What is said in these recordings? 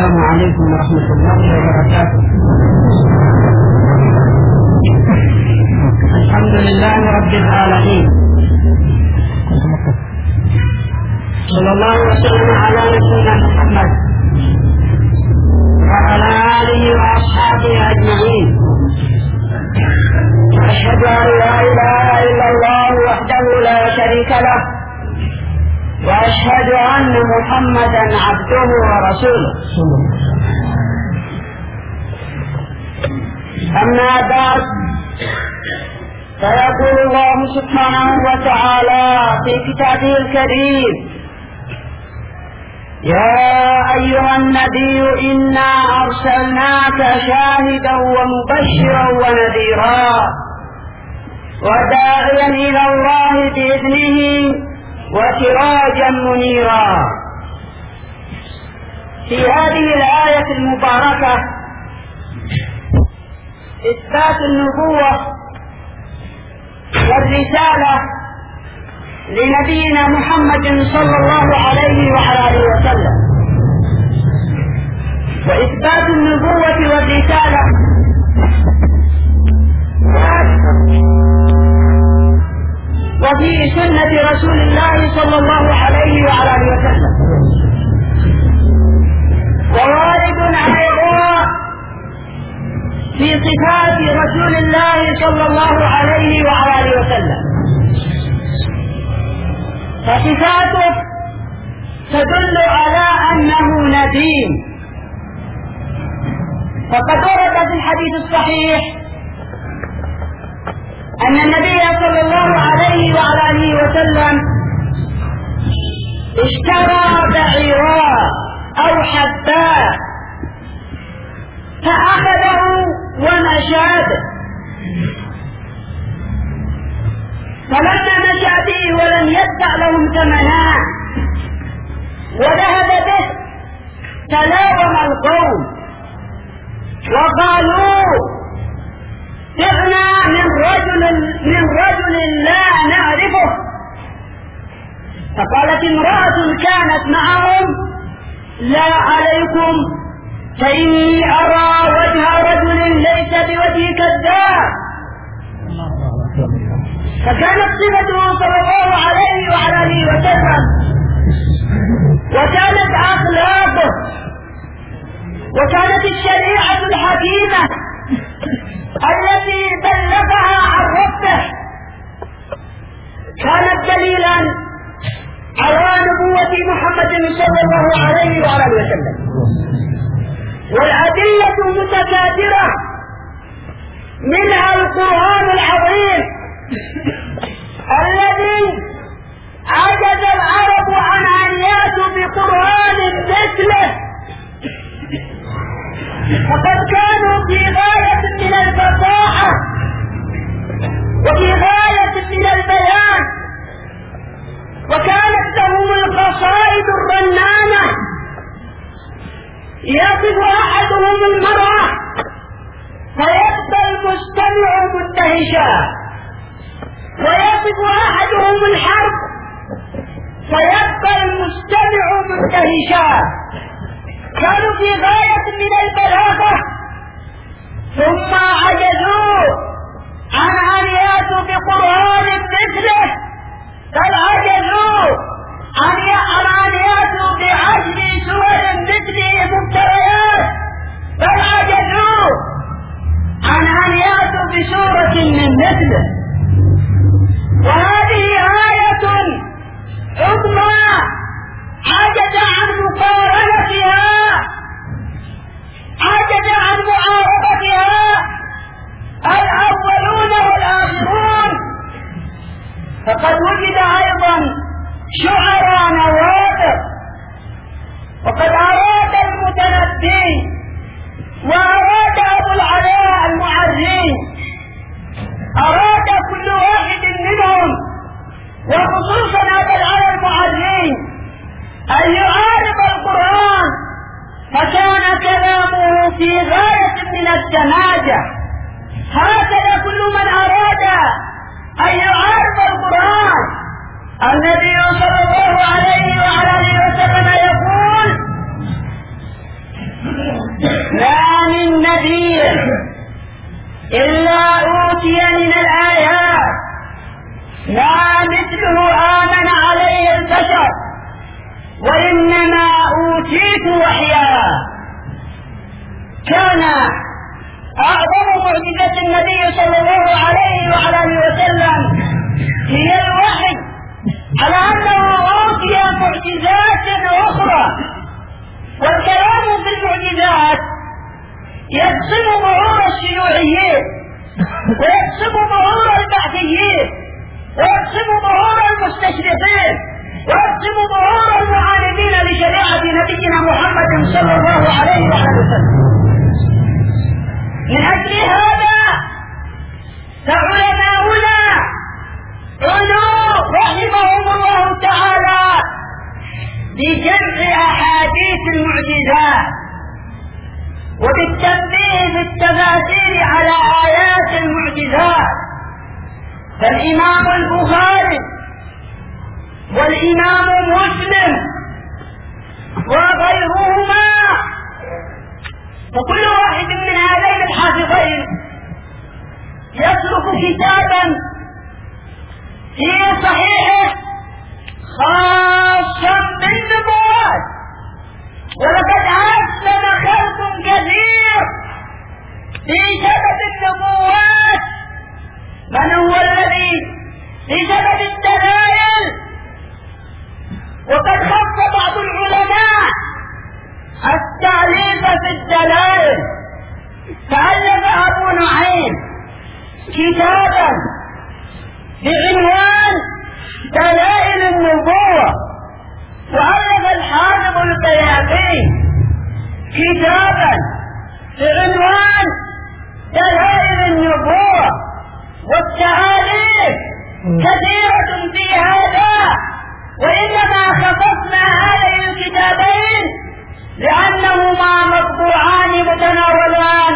السلام عليكم ورحمة الله وبركاته. الحمد لله رب العالمين، صلى الله وسلم على نبينا محمد وعلى آله وأصحابه أجمعين. أشهد أن لا إله إلا الله وحده لا شريك له، وأشهد أن محمدا عبده ورسوله. أما بعد، فيقول الله سبحانه وتعالى في كتابه الكريم: يا أيها النبي إنا أرسلناك شاهدا ومبشرا ونذيرا وداعيا إلى الله بإذنه وسراجا منيرا. في هذه الآية المباركة إثبات النبوة والرسالة لنبينا محمد صلى الله عليه وعلى آله وسلم، وإثبات النبوة والرسالة وفي سنة رسول الله صلى الله عليه وعلى آله وسلم، ووارد أيضا في صفات رسول الله صلى الله عليه وعلى آله وسلم. فصفاته تدل على أنه نبي، فقد ورد في الحديث الصحيح أن النبي صلى الله عليه وعلى آله وسلم اشترى بعيرا أو حباء فأخذه ومشى به، فلما مشى به ولم يدفع لهم ثمنا وذهب به، تلاوم القوم وقالوا: بعنا من رجل لا نعرفه. فقالت امرأة كانت معهم: لا عليكم، فإني أرى وجه رجل ليس بوجه كذاب. فكانت صفته صلى الله عليه وعلى آله وسلم، وكانت أخلاقه، وكانت الشريعة الحكيمة التي بلغها عن ربه كانت دليلا على نبوة محمد صلى الله عليه وعلى آله وسلم. والأدلة متكاثرة، منها القرآن العظيم الذي عجز العرب عن أن يأتوا بقرآن مثله، فقد كانوا في غاية من الفصاحة وفي غاية من البيان، وكانت لهم القصائد الرنانة يصف أحدهم المرأة فيبقى المستمع مندهشا، ويصف أحدهم الحرب فيبقى المستمع مندهشا. كانوا في غاية من البلاغة، ثم عجزوا عن أن يأتوا بقرآن مثله، بل عجزوا عن يأتوا بعشر سور مثله مبتريات، بل عجزوا عن أن يأتوا بسورة من مثله. وهذه آية عظمى عجز عن مقارنتها، عجز عن معارضتها الأولون والآخرون. فقد وجد أيضا شعراء نوادر، وقد أراد المتنبي وأراد أبو العلاء المعري، أراد كل واحد منهم وخصوصا أبو العلاء المعري أن يعارض القرآن، فكان كلامه في غاية من السماجة. هكذا كل من أراد أن يعارض القرآن. النبي صلى الله عليه وعلى آله وسلم يقول: نذير إلا أوتي من الآيات ما مثله آمن عليه البشر وإنما أوتيت وحيا. كان أعظم معجزة النبي صلى الله عليه وعلى وسلم هي الوحي، على أنه أوتي معجزات أخرى. والكلام في المعجزات يقسم مرور الشيوعيين ويقسم مرور البعثيين ويقسم مرور المستشرقين ويقسم مرور المعاندين لشريعة نبينا محمد صلى الله عليه وسلم. من أجل هذا فعلماؤنا عنوا رحمهم الله تعالى بجمع أحاديث المعجزات وبالتنبيه بالتفاسير على آيات المعجزات. فالإمام البخاري والإمام مسلم وغيرهما وكل واحد من هذين الحافظين يترك كتابا في صحيحه خاصا بالنبوات. ولقد أسلم خلق كثير في سبب النبوات. من هو الذي بسبب الدلائل؟ وقد خص بعض العلماء التعليق في الدلائل، فألف أبو نعيم كتابا بعنوان دلائل النبوة، وألف الحافظ البيهقي كتابا بعنوان دلائل النبوة. والتعاليق كثيرة في هذا، وإنما خصصنا هذين الكتابين لأنهما مطبوعان متناولان،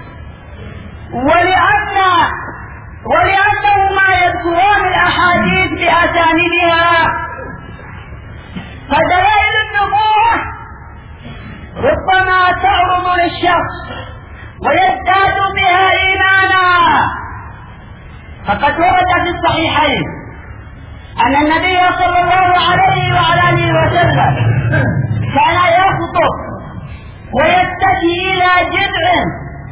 ولأنهما يذكران الأحاديث بأسانيدها. فدلائل النبوة ربما تعرض للشخص ويزداد بها إيمانا. فقد ورد في الصحيحين أن النبي صلى الله عليه وعلى آله وسلم كان يخطب ويتكي إلى جذع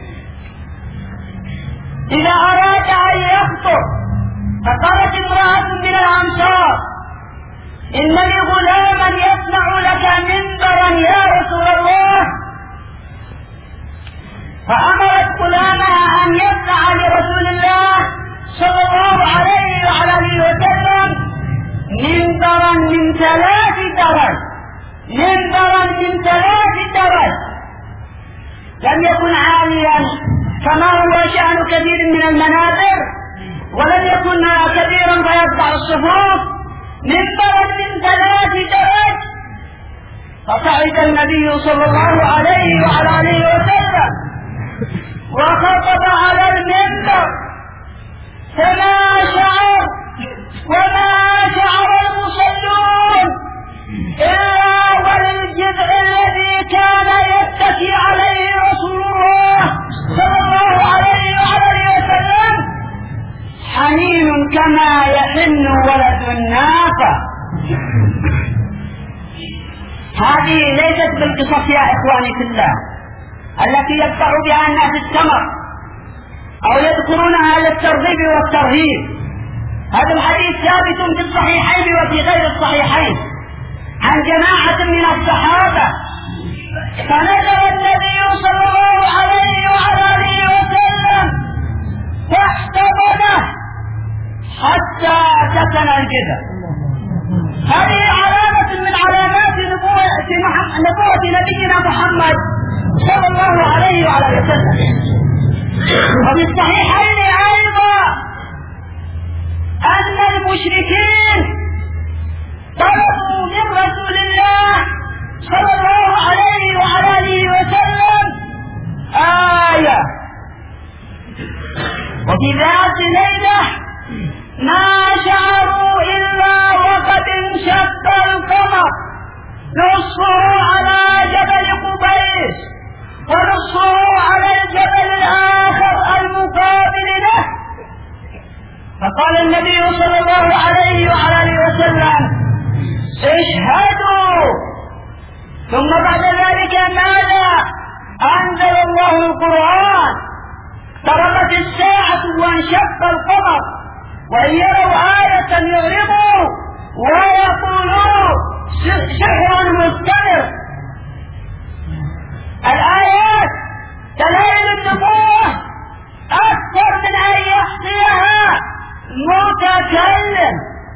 إذا أراد أن يخطب. فقالت امرأة من الأنصار: إن لي غلاما يصنع لك منبرا يا رسول الله. فأمرت غلامها أن يصنع لرسول الله صلى الله عليه وعلى آله وسلم منبرا من 3 درج، منبرا من 3 درج، لم يكن عاليا كما هو شأن كثير من المنابر، ولم يكن كبيرا فيقطع الصفوف، منبرا من 3 درج. فصعد النبي صلى الله عليه وعلى آله وسلم وخطب على المنبر، فما شعر المصلون إلا وللجذع الذي كان يتكي عليه رسول الله صلى الله عليه وسلم حنين كما يحن ولد الناقة. هذه ليست بالقصص يا إخواني في الله التي يدفع بها الناس التمر أو يذكرونها للترغيب والترهيب. هذا الحديث ثابت في الصحيحين وفي غير الصحيحين عن جماعة من الصحابة. فنزل النبي صلى الله عليه وعلى آله وسلم واحتضنه حتى سكن الجذع. هذه علامة من علامات نبوة نبينا محمد صلى الله عليه وعلى آله وسلم. وفي الصحيحين أيضا أن المشركين طلبوا من رسول الله صلى الله عليه وعلى آله وسلم آية. وفي ذات ليلة ما شعروا إلا وقد انشق القمر، نصه على جبل قبيس ونصه على الجبل عليه وعلى آله وسلم اشهدوا. ثم بعد ذلك ماذا؟ أنزل الله القرآن. اقتربت الساعة وانشق القمر، وإن يروا آية يغربوا ويقولوا سحر مستمر. الآيات دلائل النبوة أكثر من أن يحصيها متكلم.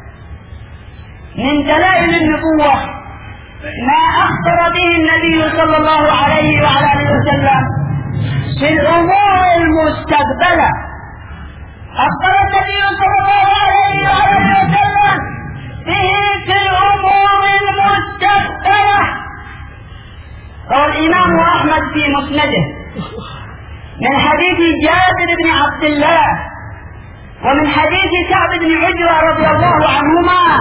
من دلائل النبوة ما أخبر به النبي صلى الله عليه وعلى آله وسلم في الأمور المستقبلة. أخبر النبي صلى الله عليه وعلى آله وسلم به في الأمور المستقبلة. روى الإمام أحمد في مسنده من حديث جابر بن عبد الله ومن حديث كعب بن عجرة رضي الله عنهما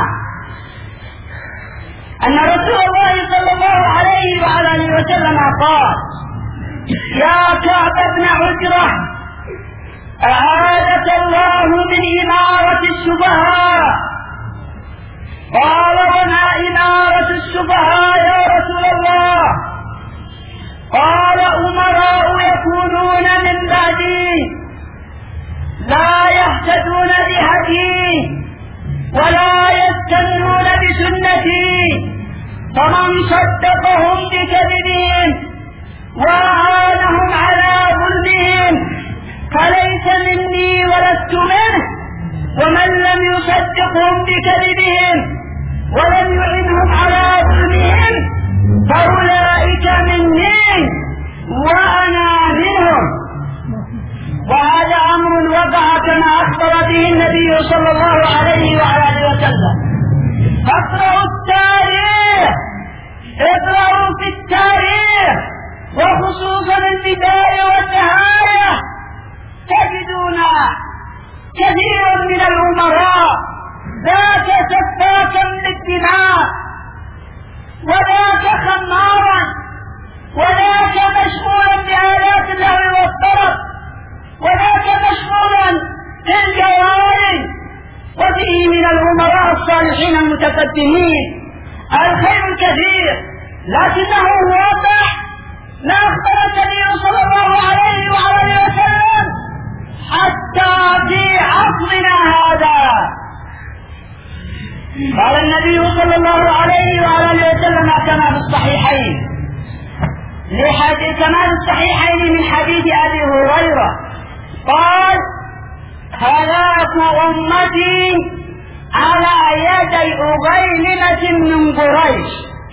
أن رسول الله صلى الله عليه وعلى آله وسلم قال: يا كعب بن عجرة، أعاذك الله من إمارة السفهاء. قال: وما إمارة السفهاء يا رسول الله؟ قال: أمراء يكونون من بعدي لا يهتدون بهدي ولا يستنون بسنتي، فمن صدقهم بكذبهم وأعانهم على ظلمهم فليس مني ولست منه، ومن لم يصدقهم بكذبهم ولم يعنهم على ظلمهم فأولئك مني وأنا منهم. وهذا أمر وقع كما أخبر به النبي صلى الله عليه وعلى آله وسلم. فاقرأوا التاريخ، اقرأوا في التاريخ وخصوصا البداية والنهاية، تجدون كثير من الأمراء ذاك سفاكا للدماء وذاك خمارا وذاك مشغولا بآلات اللهو والطرب وذاك مشغولا بالجوارح. وفيه من الأمراء الصالحين المتقدمين الخير كثير، لكنه واقع ما أخبر النبي صلى الله عليه وعلى آله وسلم حتى في عصرنا هذا. قال النبي صلى الله عليه وعلى آله وسلم كما في الصحيحين كما في الصحيحين من حديث أبي هريرة قال: هلاك أمتي على يدي أغيلمة من قريش.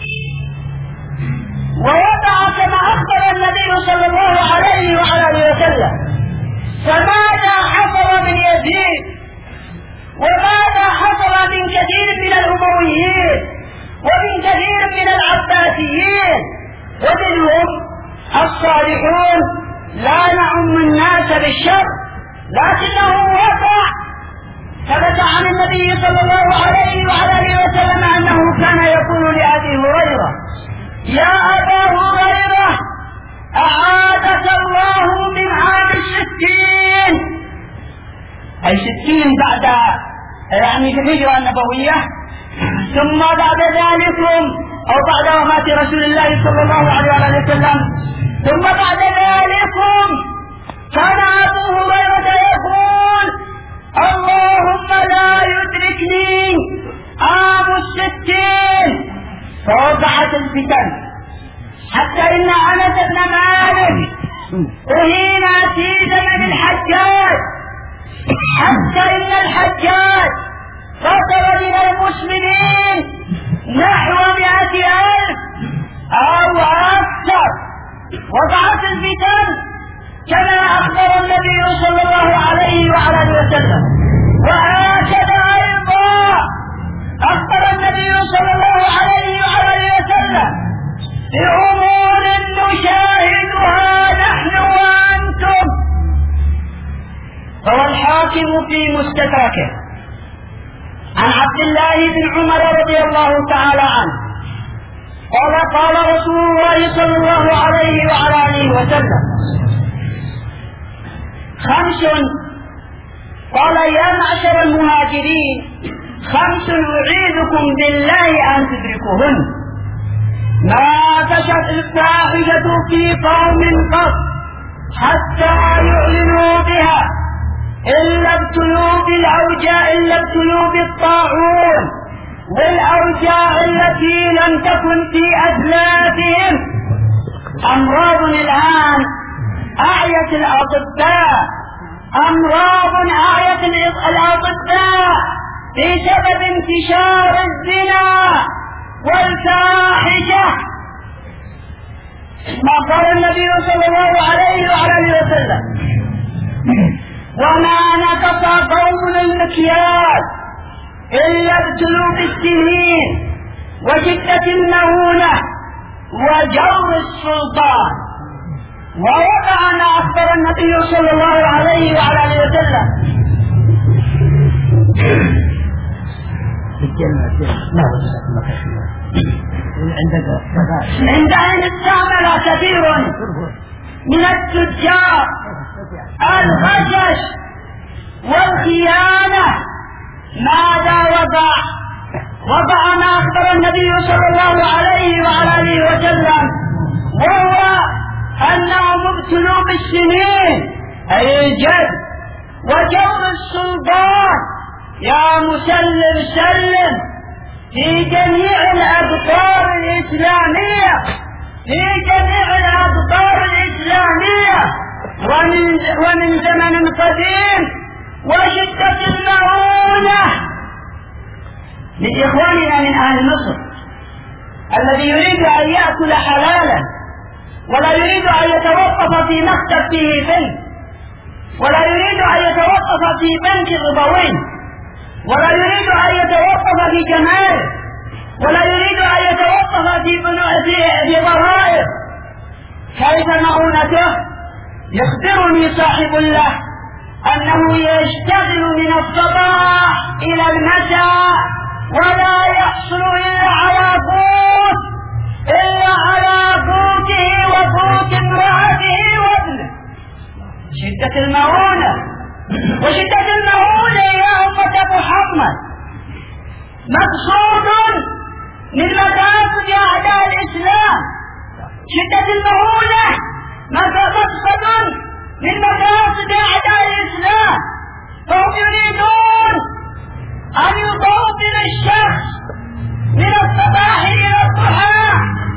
ووضع كما أخبر النبي صلى الله عليه وعلى آله وسلم. فماذا حصل من يزيد وماذا حصل من كثير من الأمويين ومن كثير من العباسيين، ومنهم الصالحون لا نعم الناس بالشر، لكنه وقع. ثبت عن النبي صلى الله عليه وعلى آله وسلم أنه كان يقول لأبي هريرة: يا أبا هريرة، أعاذك الله من عام 60، أي 60 بعد في الهجرة النبوية، ثم بعد ذلكم أو بعد وفاة رسول الله صلى الله عليه وسلم، ثم بعد ذلكم كان أبو هريرة يقول: اللهم لا يدركني عام 60. فوقعت الفتن حتى إن أنس بن مالك أهين في زمن الحجاج، حتى إن الحجاج قتل من المسلمين نحو 100,000 أو أكثر. وقعت الفتن كما أخبر النبي صلى الله عليه وعلى آله وسلم. وهكذا أيضا أخبر النبي صلى الله عليه وعلى آله وسلم بأمور نشاهدها نحن وأنتم. روى الحاكم في مستدركه عن عبد الله بن عمر رضي الله تعالى عنه قال رسول الله صلى الله عليه وعلى آله وسلم: 5 قال: يا معشر المهاجرين 5 أعيذكم بالله أن تدركوهن. ما فشت الفاحشة في قوم قط حتى يعلنوا بها إلا ابتلوا بالطاعون والأوجاع التي لم تكن في أسلافهم. أمراض الآن أعيت الأطباء، أمراض أعيت الأطباء بسبب انتشار الزنا والفاحشة. ما قال النبي صلى الله عليه وعلى وسلم: وما نقص قوم المكيال إلا ابتلوا بالسنين وشدة المهونة وجور السلطان. ووقع ما أخبر النبي صلى الله عليه وعلى وسلم عند أن استعمل كثير من التجار الغشش والخيانة. ماذا وضع ما أخبر النبي صلى الله عليه وعلى وسلم، وهو أنهم ابتلوا بالسنين أي الجد وجور السلطان. يا مسلم سلم في جميع الأقطار الإسلامية، في جميع الأقطار الإسلامية ومن زمن قديم وشدة المعونة. لإخواننا من أهل مصر الذي يريد أن يأكل حلالا ولا يريد أن يتوقف في مكتب فيه بنك، ولا يريد أن يتوقف في بنك ربوي، ولا يريد أن يتوقف في جمارك، ولا يريد أن يتوقف في ضرائب، كيف معونته؟ يخبرني صاحب له أنه يشتغل من الصباح إلى المساء ولا يحصل إلا على قوته وقوت امرأته وابنه. شدة المعونة، وشدة المعونة يا أمة محمد مقصود من مقاصد أعداء الإسلام. شدة المعونة مقصد من مقاصد أعداء الإسلام، فهم يريدون أن يطوفن الشخص من الصباح إلى الضحى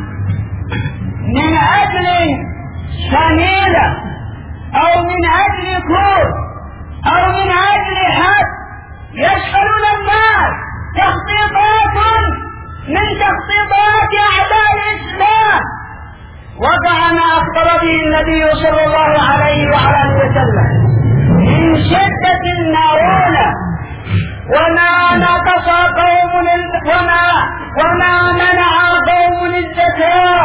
من أجل شميلة أو من أجل كور أو من أجل حد، يشغلون الناس تخطيطات من تخطيطات أعداء الإسلام. وقع ما أخبر به النبي صلى الله عليه وعلى وسلم من شدة المعونة. وما نقص قوم وما منع قوم الزكاة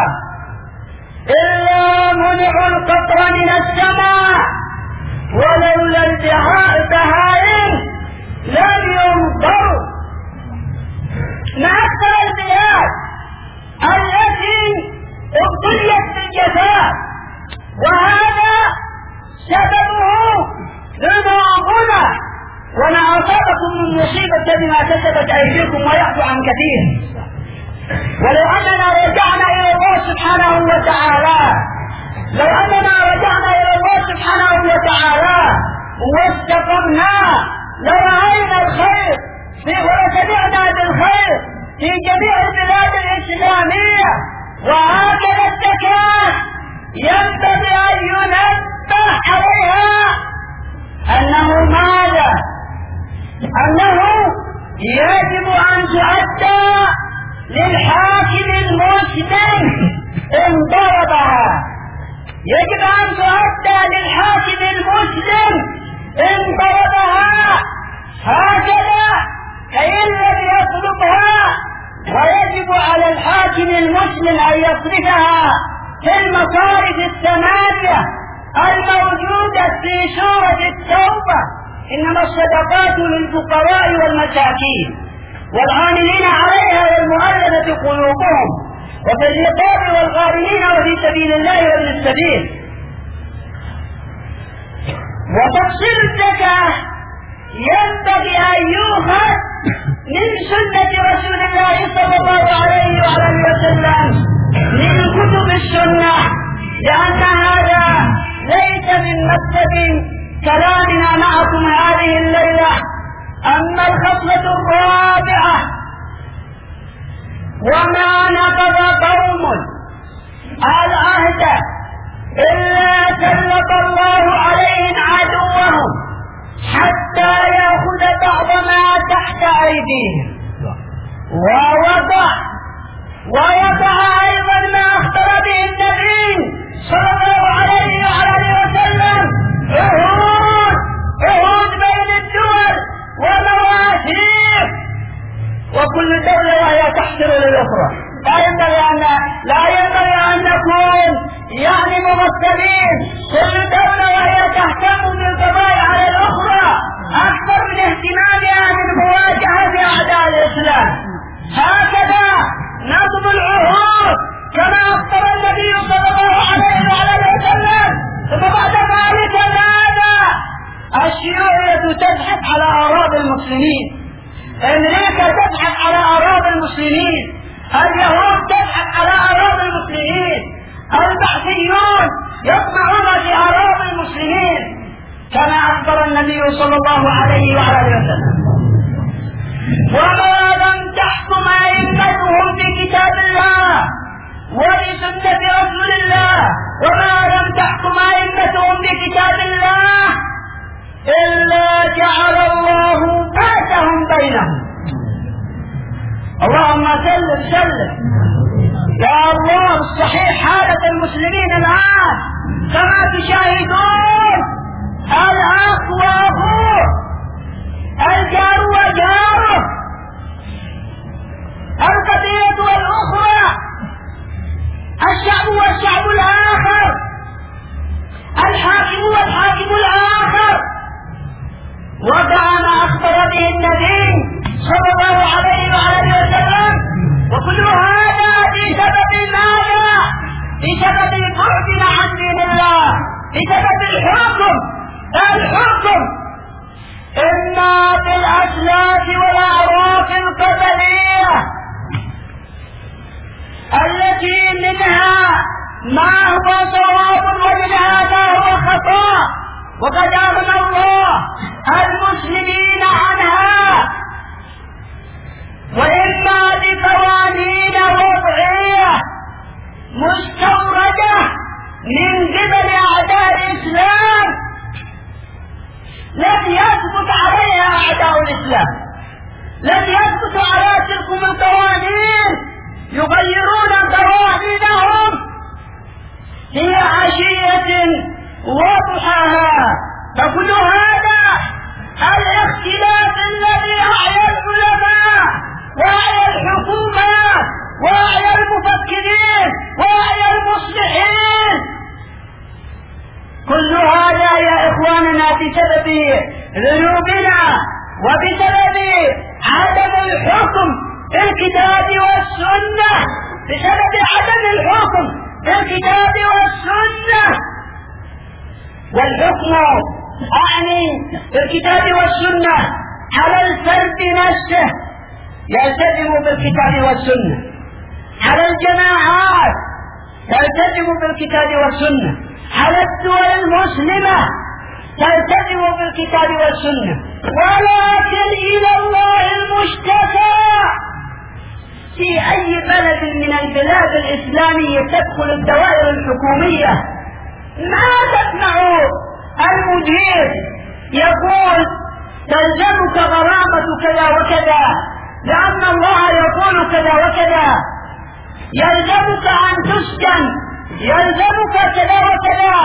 إلا منع القطر من السماء، ولولا البهائم لم يمطروا. مع أكثر البلاد التي ابتليت بالجفاف، وهذا سببه ذنوبنا. وما أصابكم من مصيبة بما كسبت أيديكم ويعفو عن كثير. ولو أننا رجعنا إلى الله سبحانه وتعالى، واستقمنا لرأينا الخير ولسمعنا بالخير في جميع البلاد الإسلامية. وهكذا الزكاة ينبغي أن ينبه عليها أنه يجب أن تؤدى للحاكم المسلم إن ضربها، يجب أن تؤدى للحاكم المسلم إن ضربها هكذا فإن لم يطلبها. ويجب على الحاكم المسلم أن يصرفها في المصارف 8 الموجودة في سورة التوبة: إنما الصدقات للفقراء والمساكين والعاملين عليها والمؤلفة قلوبهم وفي الرقاب والغارمين وفي سبيل الله وابن السبيل. وتفصيل الزكاة ينبغي أن يؤخذ من سنة رسول الله صلى الله عليه وعلى وسلم من كتب السنة، لأن هذا ليس من مكتب كلامنا معكم هذه الليلة. أما الخصلة الرابعة: وما نقض قوم العهد إلا سلط الله عليهم عدوهم حتى يأخذ بعض ما تحت أيديهم، ويضع أيضا ما أخبر به النبي صلى الله عليه وعلى وسلم عهود بين الدول ومواثيق، وكل دولة وهي تحتر للأخرى. لا ينبغي أن نكون ممثلين، كل دولة وهي تهتم بالقضايا على الأخرى أكثر من اهتمامها من مواجهة أعداء الإسلام. هكذا نقض العهود كما أخبر النبي صلى الله عليه وسلم. ثم بعد ذلك ماذا؟ الشيوعية تضحك على أراضي المسلمين، أمريكا تضحك على أراضي المسلمين، اليهود تضحك على أراضي المسلمين، البعثيون يطمعون في أراضي المسلمين، كما أخبر النبي صلى الله عليه وسلم. وما لم تحكم أئمتهم بكتاب الله وبسنة رسول الله، وما لم تحكم أئمتهم بكتاب الله إلا جعل الله بأسهم بينهم. اللهم سلم يا الله. صحيح حالة المسلمين الآن كما تشاهدون، الأخ وأخوه، الجار وجاره، القضية والأخرى، الشعب والشعب الآخر، الحاكم والحاكم الآخر، وكما أخبر به النبي صلى الله عليه وسلم. وكل هذا بسبب ماذا؟ بسبب بعدنا عن دين الله، بسبب الحكم إما بالأسلاف والأعراف القبلية التي منها ما هو صواب ومنها ما هو خطأ، وقد أغنى الله المسلمين عنها، وإما بقوانين وضعية مستوردة من قبل أعداء الإسلام لم يثبت عليها أعداء الإسلام، لم يثبت على تلك القوانين، يغيرون قوانينهم في عشية وضحاها. فكل هذا الاختلاف الذي أعيا العلماء وأعيا الحكومات وأعيا المفكرين وأعيا المصلحين، كل هذا يا إخواننا بسبب ذنوبنا وبسبب عدم الحكم بالكتاب والسنة، بسبب عدم الحكم بالكتاب والسنة. والحكم أعني بالكتاب والسنة على الفرد نفسه يلتزم بالكتاب والسنة، على الجماعات تلتزم بالكتاب والسنة، على الدول المسلمة تلتزم بالكتاب والسنة. ولكن إلى الله المشتكى، في أي بلد من البلاد الإسلامية تدخل الدوائر الحكومية ما تسمع المدير يقول تلزمك غرامة كذا وكذا لأن الله يقول كذا وكذا، يلزمك أن تسكن، يلزمك كذا وكذا،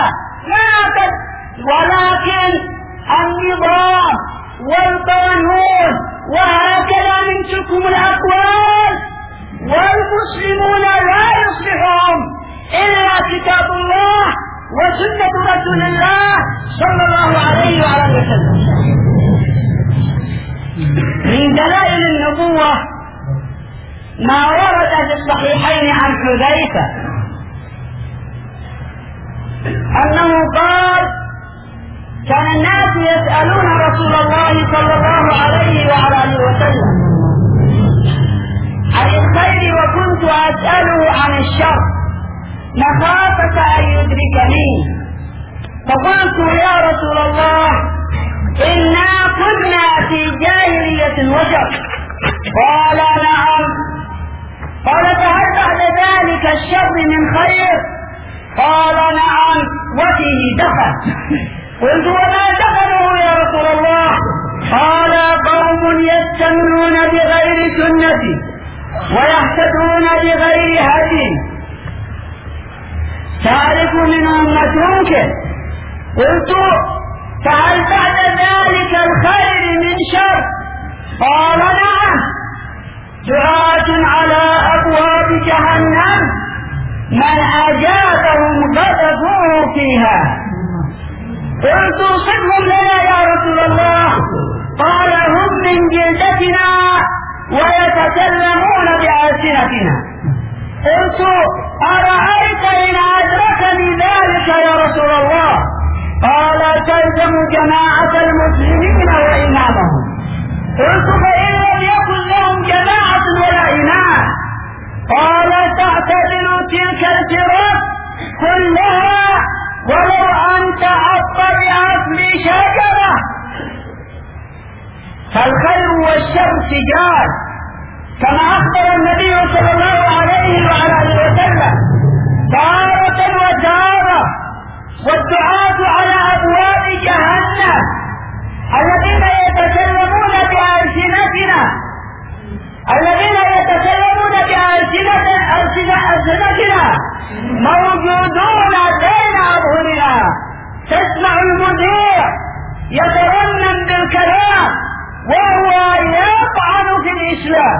ولكن النظام والقانون وهكذا من تلكم الأقوال، والمسلمون لا يصلحهم إلا كتاب الله وسنة رسول الله صلى الله عليه وسلم. من دلائل النبوة ما ورد في الصحيحين عن حذيفة أنه قال: كان الناس يسألون رسول الله صلى الله عليه وسلم الخير وكنت أسأله عن الشر مخافة أن يدركني. فقلت يا رسول الله إنا كنا في جاهلية وشر. قال نعم. قال فهل بعد ذلك الشر من خير؟ قال نعم وفيه دخل. قلت وما دخله يا رسول الله؟ قال قوم يستمنون بغير سنتي ويهتدون بغير هدي تعرف منهم متروكه. قلت فهل بعد ذلك الخير من شر؟ قال نعم دعاة على أبواب جهنم من أجابهم غضبوه فيها. قلت صفهم لنا يا رسول الله. قال هم من جلدتنا ويتكلمون بألسنتنا. قلت أرأيت إن أدركني ذلك يا رسول الله؟ قال تلزم جماعة المسلمين وإمامهم. قلت فإن لم يكن لهم جماعة ولا إمام؟ قال تعتدل تلك الفرق كلها ولو أن تعطى بأصل شجرة. فالخير والشر سجال كما أخبر النبي صلى الله عليه وعلى آله وسلم تارة وتارة. والدعاة على أبواب جهنم الذين يتكلمون بألسنتنا موجودون بين أظهرنا. تسمع المذيع يترنم بالكلام وهو يطعن في الإسلام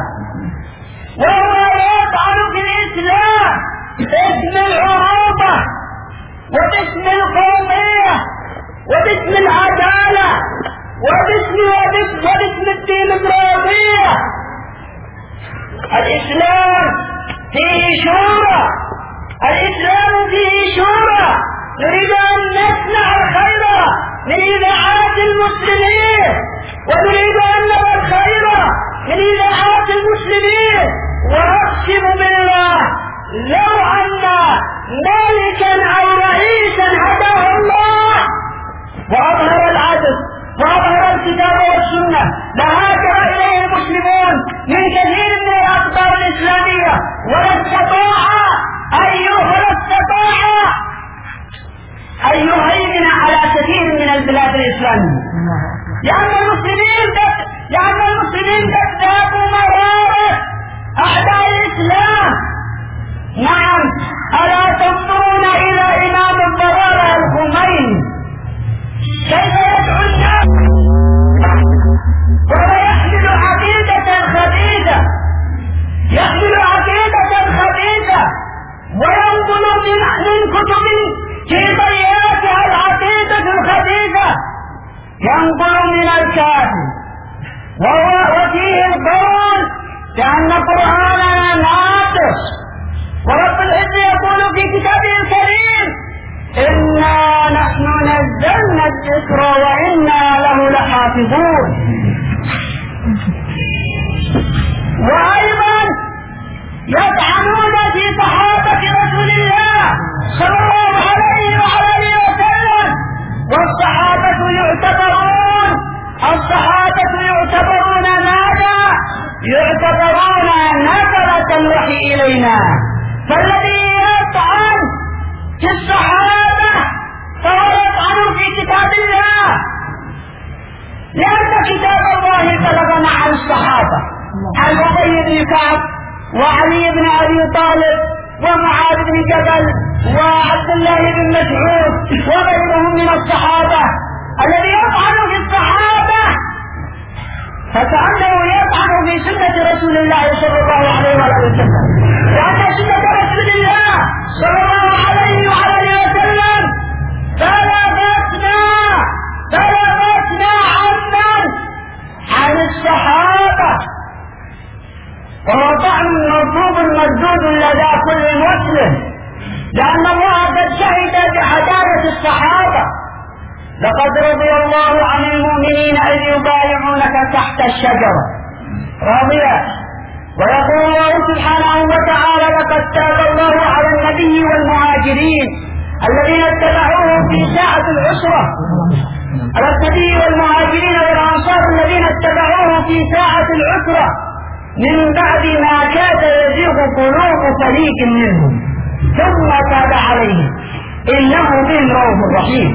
باسم العروبة وباسم القومية وباسم العدالة وباسم الديمقراطية. الإسلام فيه شورى. نريد أن نصنع الخير من إذاعات المسلمين ونريد أن نرى الخير من إذاعات المسلمين. وأقسم بالله لو أن ملكا أو رئيسا هداه الله وأظهر العدل وأظهر الكتاب والسنة لهاجر إليه المسلمون من كثير من الأقطار الإسلامية ولا استطاع أن يهيمن على كثير من البلاد الإسلامية لأن المسلمين كذابوا مرارة أعداء الإسلام. نعم ألا تنظرون إلى إمام الضلالة الخميني كيف يدعو الناس وهو يحمل عقيدة خبيثة وينقل من كتب في ضياتها العقيدة الخبيثة ينقل من الكافر وفيه القول بأن قرآننا ناقص. ورب العزة يقول في كتابه الكريم إنا نحن نزلنا الذكر وإنا له لحافظون. وأيضا يطعنون في صحابة رسول الله صلى الله عليه وعلى آله وسلم. والصحابة يعتبرون ماذا؟ يعتبرون نظرة الوحي إلينا. فالذي يطعن في الصحابة فهو يطعن في كتاب الله لأن كتاب الله تلقى عن الصحابة عن أبي بن كعب وعلي بن أبي طالب ومعاذ بن جبل وعبد الله بن مسعود وغيرهم من الصحابة. الذي يطعن في الصحابة فكأنه يطعن في سنة رسول الله صلى الله عليه وسلم لأن سنة رسول الله صلى الله عليه وسلم بلغتنا عن الصحابة. وهو طعن مطلوب مردود لدى كل مسلم لأن الله قد شهد بعدالة الصحابة. لقد رضي الله عن المؤمنين إذ يبايعونك تحت الشجرة رضي ويقول الله سبحانه وتعالى: لقد تاب الله على النبي والمهاجرين الذين اتبعوه في ساعة العسرة، على النبي والمهاجرين والأنصار الذين اتبعوه في ساعة العسرة من بعد ما كاد يزيغ قلوب فريق منهم ثم تاب عليهم إنه بهم رؤوف رحيم.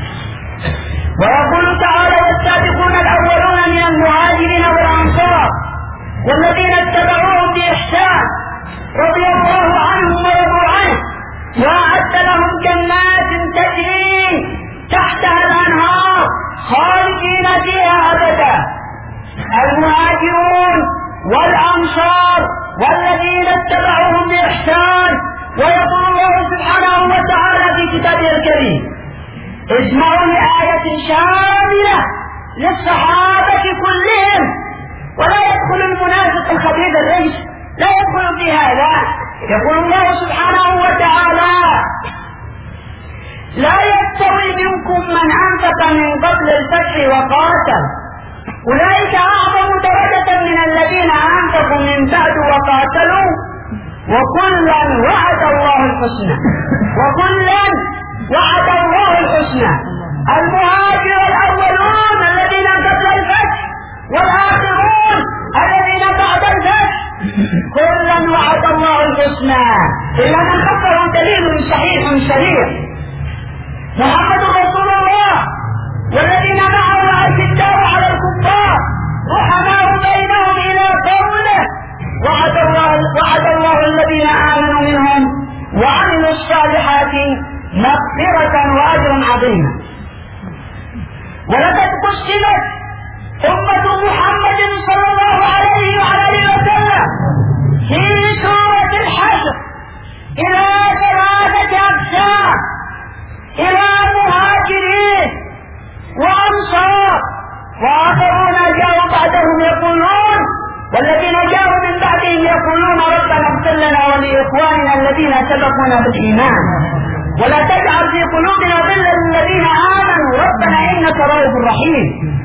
ويقول تعالى: والسابقون الأولون من المهاجرين والأنصار والذين اتبعوهم بإحسان رضي الله عنهم ورضوا عنه وأعد لهم جنات تجري تحتها الأنهار خالدين فيها أبدا. المهاجرون والأنصار والذين اتبعوهم بإحسان. ويقول الله سبحانه وتعالى في كتابه الكريم: اسمعوا لآية شاملة للصحابة كلهم ولا يدخل المنافق الخبيث الرجس لا يدخل في هذا. يقول الله سبحانه وتعالى: لا يستوي منكم من أنفق من قبل الفتح وقاتل أولئك أعظم درجة من الذين أنفقوا من بعد وقاتلوا وكلا وعد الله الحسنى. وكلا وعد الله الحسنى. المهاجر الأولون الذين قبل الفتح والآخرون الذين بعد الفتح كلا وعد الله الحسنى إلا من خفه دليل صحيح صريح: محمد رسول الله والذين معه أشداء على الكفار رحماء بينهم إلى قوله: وعد الله الذين آمنوا منهم وعملوا الصالحات مغفرة وأجرا عظيما. ولقد قسمت أمة محمد صلى الله عليه وآله وسلم في سورة الحشر إلى 3 أقسام: إلى مهاجرين وأنصار وآخرون جاءوا بعدهم يقولون والذين جاءوا من بعدهم يقولون: ربنا اغفر لنا ولإخواننا الذين سبقونا بالإيمان ولا تجعل في قلوبنا غلا للذين آمنوا ربنا إنك رؤوف رحيم.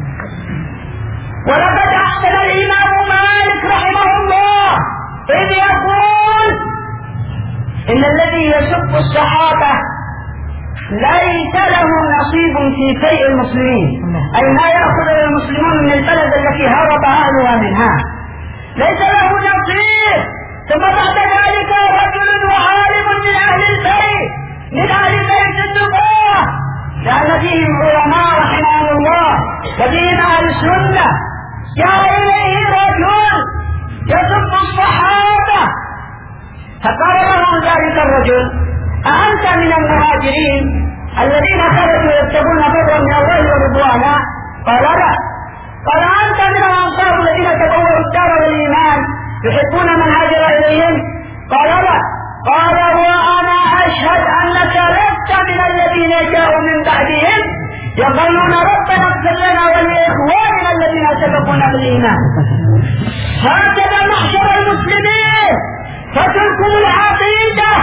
ولقد أحسن الإمام مالك رحمه الله إذ يقول: إن الذي يسب الصحابة ليس له نصيب في شيء المسلمين، أي ما يأخذ المسلمون من البلد التي هرب أهلها منها ليس له نصيب. ثم بعد ذلك رجل وعالم من أهل البيت من أهل بيت النبوة كان فيهم علماء رحمهم الله وفيهم أهل السنة، جاء إليه رجل يسب الصحابة فقال له ذلك الرجل: أأنت من المهاجرين الذين خرجوا يبتغون فضلا من الله ورضوانا؟ قال: لا. قال: أنت من الأنصار الذين تبوأوا الدار والإيمان يحبون من هاجر إليهم؟ قال: لا. قال: وأنا أشهد أنك لست من الذين جاءوا من بعدهم يقولون ربنا اغفر لنا ولإخواننا الذين سبقونا بالإيمان. هكذا محشر المسلمين، فتلكم العقيدة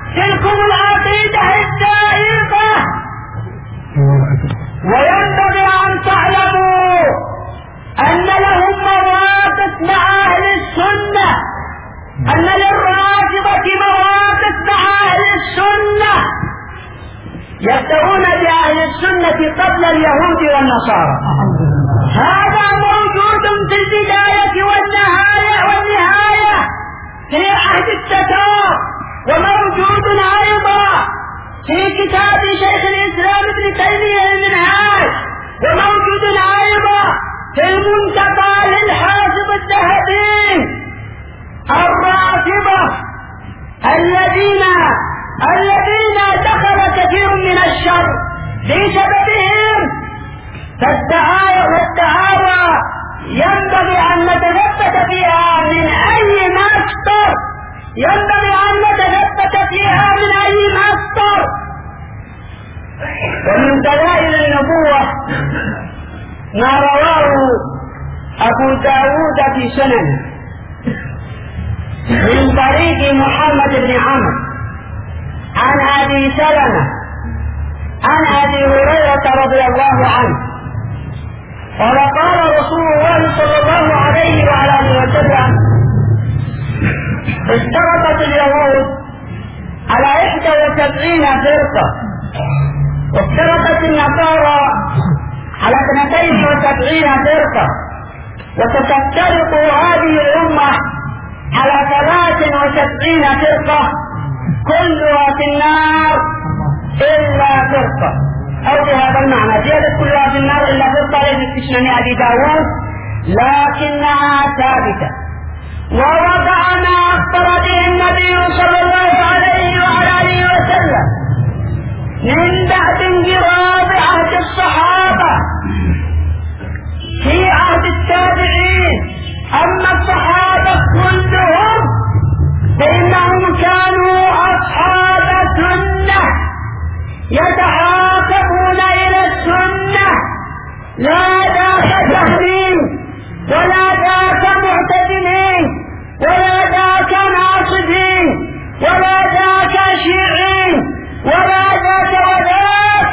الدائقة. وينبغي أن تعلموا أن لهم مواقف مع أهل السنة، أن للرافضة مواقف مع أهل السنة، يبتغون بأهل السنة قبل اليهود والنصارى. هذا موجود في البداية والنهاية في عهد التتار، وموجود أيضا في كتاب شيخ الإسلام ابن تيمية المنهاج، وموجود أيضا في المنتقى للحافظ الذهبي. الرافضة الذين دخل كثير من الشر بسببهم، فالدعاوى ينبغي أن نتثبت فيها من أي مصدر، ومن دلائل النبوة ما رواه أبو داود في سننه من طريق محمد بن عمرو عن أبي سلمة عن أبي هريرة رضي الله عنه قال: قال رسول الله صلى الله عليه وعلى آله وسلم: اشترطت اليهود على 71 فرقة، واشترطت النصارى على 72 فرقة، وستفترق هذه الأمة على 73 فرقة كلها في النار إلا فرقة، أو بهذا المعنى زيادة كلها في النار إلا فرقة ليست في سنن أبي داود لكنها ثابتة. ووضع ما أخبر به النبي صلى الله عليه وعلى آله وسلم من بعد انقراض عهد الصحابة في عهد التابعين. أما الصحابة كلهم فإنهم كانوا أصحاب سنة يتحاكمون إلى السنة، لا ذاك جهمين ولا ذاك معتزلين ولا ذاك ناصبين ولا ذاك شيعين ولا ذاك وذاك.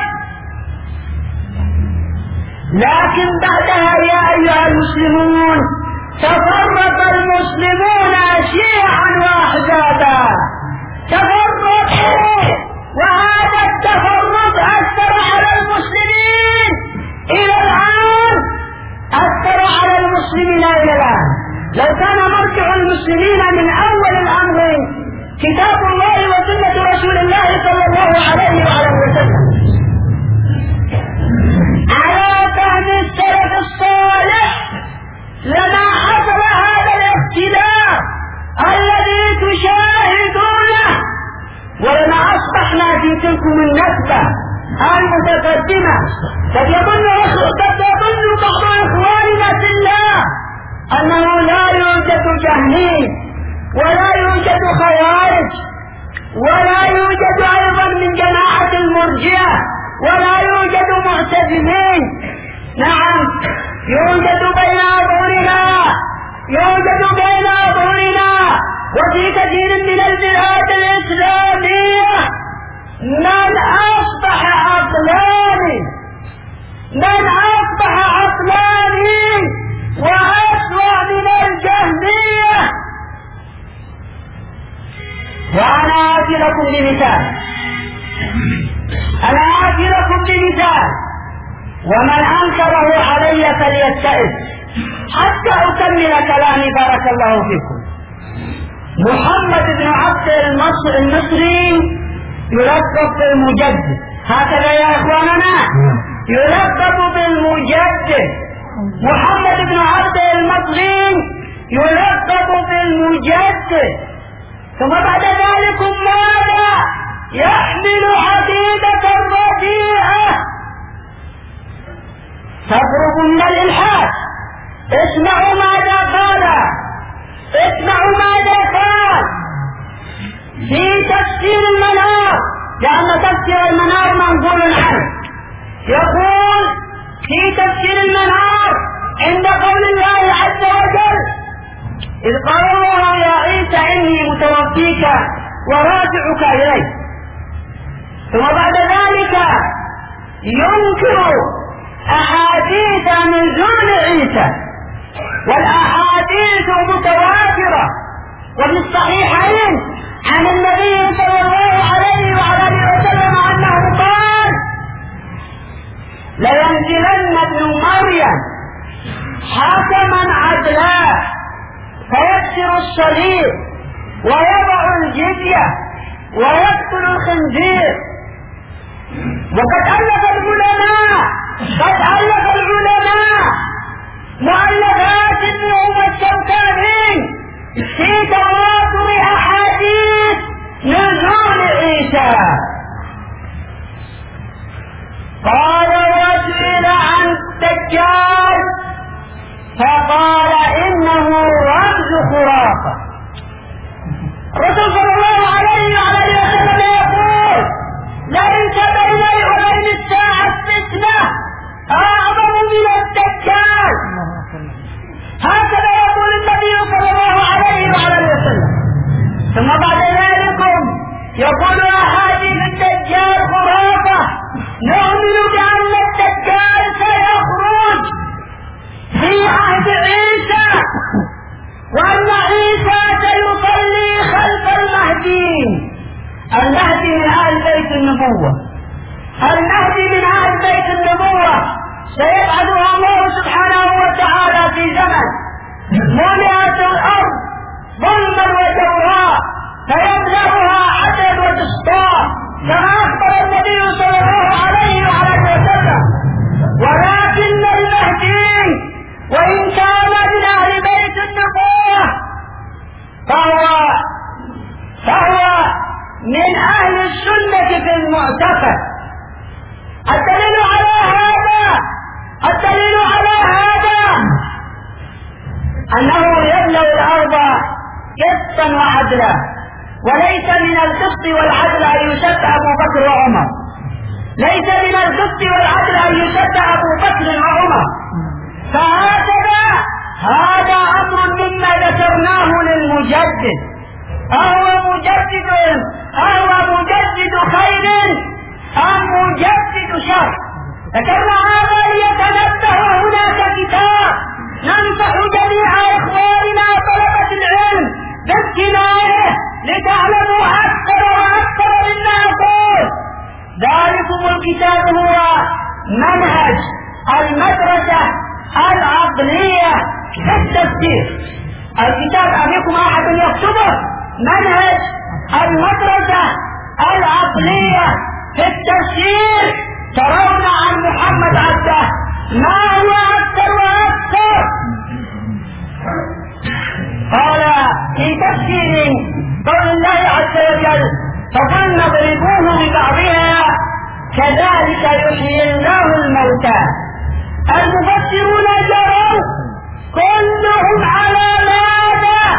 لكن بعدها يا أيها المسلمون تفرق المسلمون شيعا وأحزابا، تفرقوا، وهذا التفرق أثر على المسلمين إلى الآن، أثر على المسلمين إلى الآن. لو كان مرجع المسلمين من أول الأمر كتاب الله وسنة رسول الله صلى الله عليه وآله وسلم على فهم السلف الصالح لما حصل هذا الاختلاف الذي تشاهدونه، ولما أصبحنا في تلكم النسبة المتقدمة. قد يظن بعض إخواننا في الله أنه لا يوجد جهمي ولا يوجد خوارج ولا يوجد أيضا من جماعة المرجئة ولا يوجد معتزلين. نعم يوجد بين أظهرنا وفي كثير من البلاد الإسلامية من أصبح عقلاني وأسوأ من الجهمية. وأنا آتي لكم بمثال ومن أنكره علي فليستئذ حتى أكمل كلامي بارك الله فيكم. محمد بن عبد المصري يلقب بالمجدد، هكذا يا إخواننا يلقب بالمجدد. محمد بن عبد المصري يلقب بالمجدد. ثم بعد ذلك ماذا؟ يحمل عقيدة رديئة تقرب من الإلحاد. اسمعوا ماذا قال في تفسير المنار، لأن تفسير المنار منقول عنه. يقول في تفسير المنار عند قول الله عز وجل: إذ قال الله يا عيسى إني متوفيك ورافعك إلي. ثم بعد ذلك ينكر أحاديث نزول عيسى، والأحاديث متواترة وفي الصحيحين عن النبي صلى الله عليه وعلى آله وسلم أنه قال: لينزلن ابن مريم حكما عدلا فيكسر الصليب ويضع الجزية ويقتل الخنزير. وقد ألف العلماء مؤلفات منهم الشوكاني في تواتر أحاديث نزول عيسى. قال: وسئل عن الدجال فقال إنه رمز خرافة. الرسول صلى الله عليه وعلى آله وسلم يقول: ليس بيني وبين الساعة فتنة أعظم من الدجال. هكذا يقول النبي صلى الله عليه وعلى آله وسلم. ثم بعد ذلك يقول: أحاديث الدجال خرافة، نؤمن بأن الدجال سيخرج في عهد عيسى، وأن عيسى سيصلي المهدي من أهل بيت النبوة سيبعثها الله سبحانه وتعالى في زمن ملئت الأرض ظلما وجورا فيملأها عدل وتسطاء كما أخبر النبي صلى الله عليه وسلم. ولكن المهدي وإن كان من أهل بيت النبوة فهو من أهل السنة في المعتقد. الدليل على هذا أنه يملأ الأرض قسطا وعدلا، وليس من القسط والعدل أن يشد أبو بكر وعمر، ليس من القسط والعدل أن يشد أبو بكر وعمر. هذا أمر مما ذكرناه للمجدد، أهو مجدد خير أم مجدد شر؟ ذكرنا هذا ليتنبه. هناك كتاب ننصح جميع إخواننا طلبة العلم باقتنائه لتعلموا أكثر وأكثر مما أقول. ذلكم الكتاب هو منهج المدرسة العقلية في التفسير. الكتاب أبيكم أحد يكتبه؟ منهج المدرسة العقلية في التفسير. ترون عن محمد عبده ما هو أكثر وأكثر. قال في تفسير قول الله عز وجل فقلنا اضربوه ببعضها كذلك يحيي الله الموتى. المفسرون جروا كلهم على ماذا؟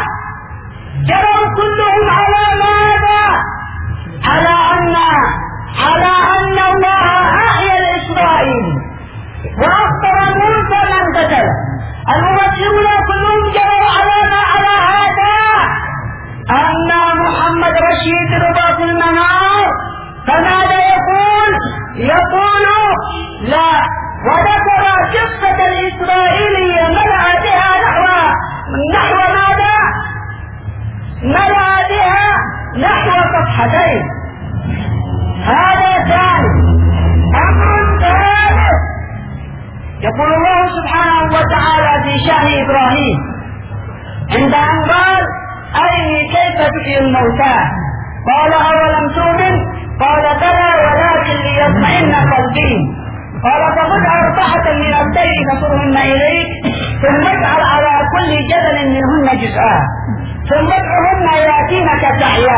على أن الله أحيا الإسرائيل وأخبر موسى من قتل. المفسرون كلهم جروا على هذا أن محمد رشيد رباط المنار. فماذا يقول لا، وذكر قصة الإسرائيلية ملأ بها نحو ماذا؟ ملأ بها نحو صفحتين. هذا ثالث. أمر ثالث يقول الله سبحانه وتعالى في شأن إبراهيم عند أن قال أرني كيف تحيي الموتى قال أولم تؤمن قال بلى ولكن ليطمئن قلبي قال فخذ 4 من الطير فصرهن إليك ثم اجعل على كل جبل منهن جزءا ثم ادعهن يأتينك سعيا.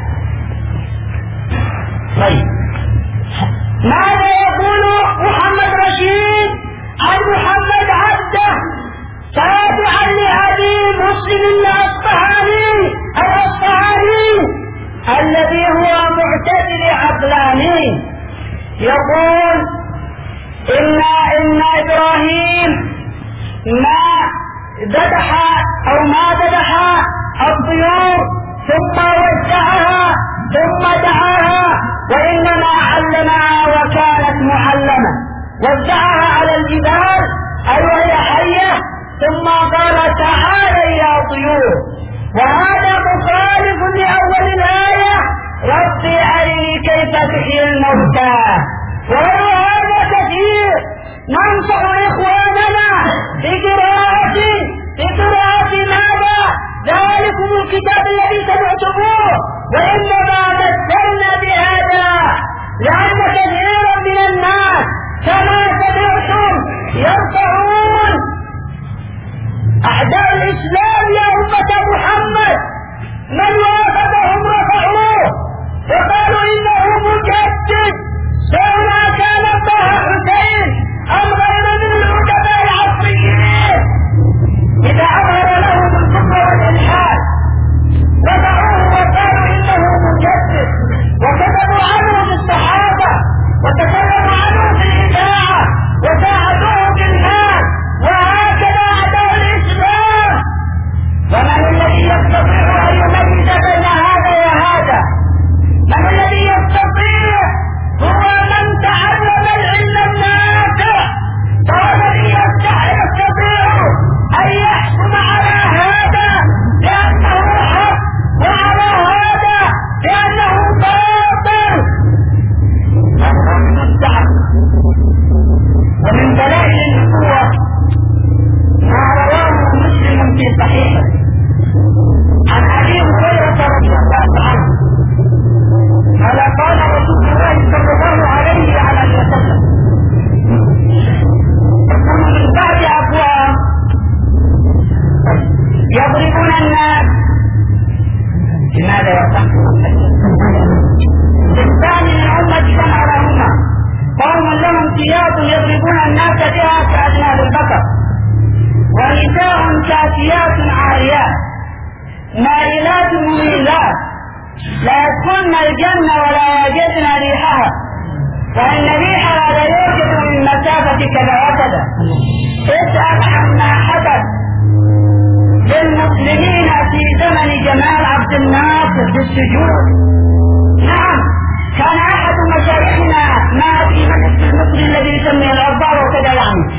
طيب ماذا يقول محمد رشيد عن محمد عبده تابعا لأبي مسلم الأصفهاني الذي هو معتدل عقلاني؟ يقول إن إبراهيم ما ذبح الطيور ثم وزعها ثم دعاها، وإنما علمها وكانت معلمة. وزعها على الجبال أي وهي حية ثم قال تعالى يا طيور. وهذا مخالف لأول الآية ربي أرني كيف تحيي الموتى. وهذا كثير. ننصح إخواننا بقراءة ماذا؟ ذلكم الكتاب الذي سمعتموه. وإنما مثلنا بهذا لأن كثيرا من الناس كما سمعتم يرفعون أعداء الإسلام يا أمة محمد من وافقهم رفعوه وقالوا إنه مجدد سواء كان طه حسين أم غير من العلماء العصريين. إذا أظهر لهم الكفر والإلحاد وضعوه وقالوا إنه مجدد وكتبوا عنه في الصحابة وتكلموا عنه في الإذاعة وساعدوه بالمال. وهكذا أعداء الإسلام. ومن الذي يستطيع أن يميز بين هذا وهذا؟ من الذي يستطيع الناس بها كأذناب البقر، ونساء كاسيات عاريات مائلات مميلات لا يدخلن الجنة ولا يجدن ريحها، وإن ريحها لا يوجد من مسافة كذا وكذا. اسأل عما حدث للمسلمين في زمن جمال عبد الناصر في السجون. نعم، كان أحد مشايخنا ما في مجلس المصري الذي يسميه الأربعة وكذا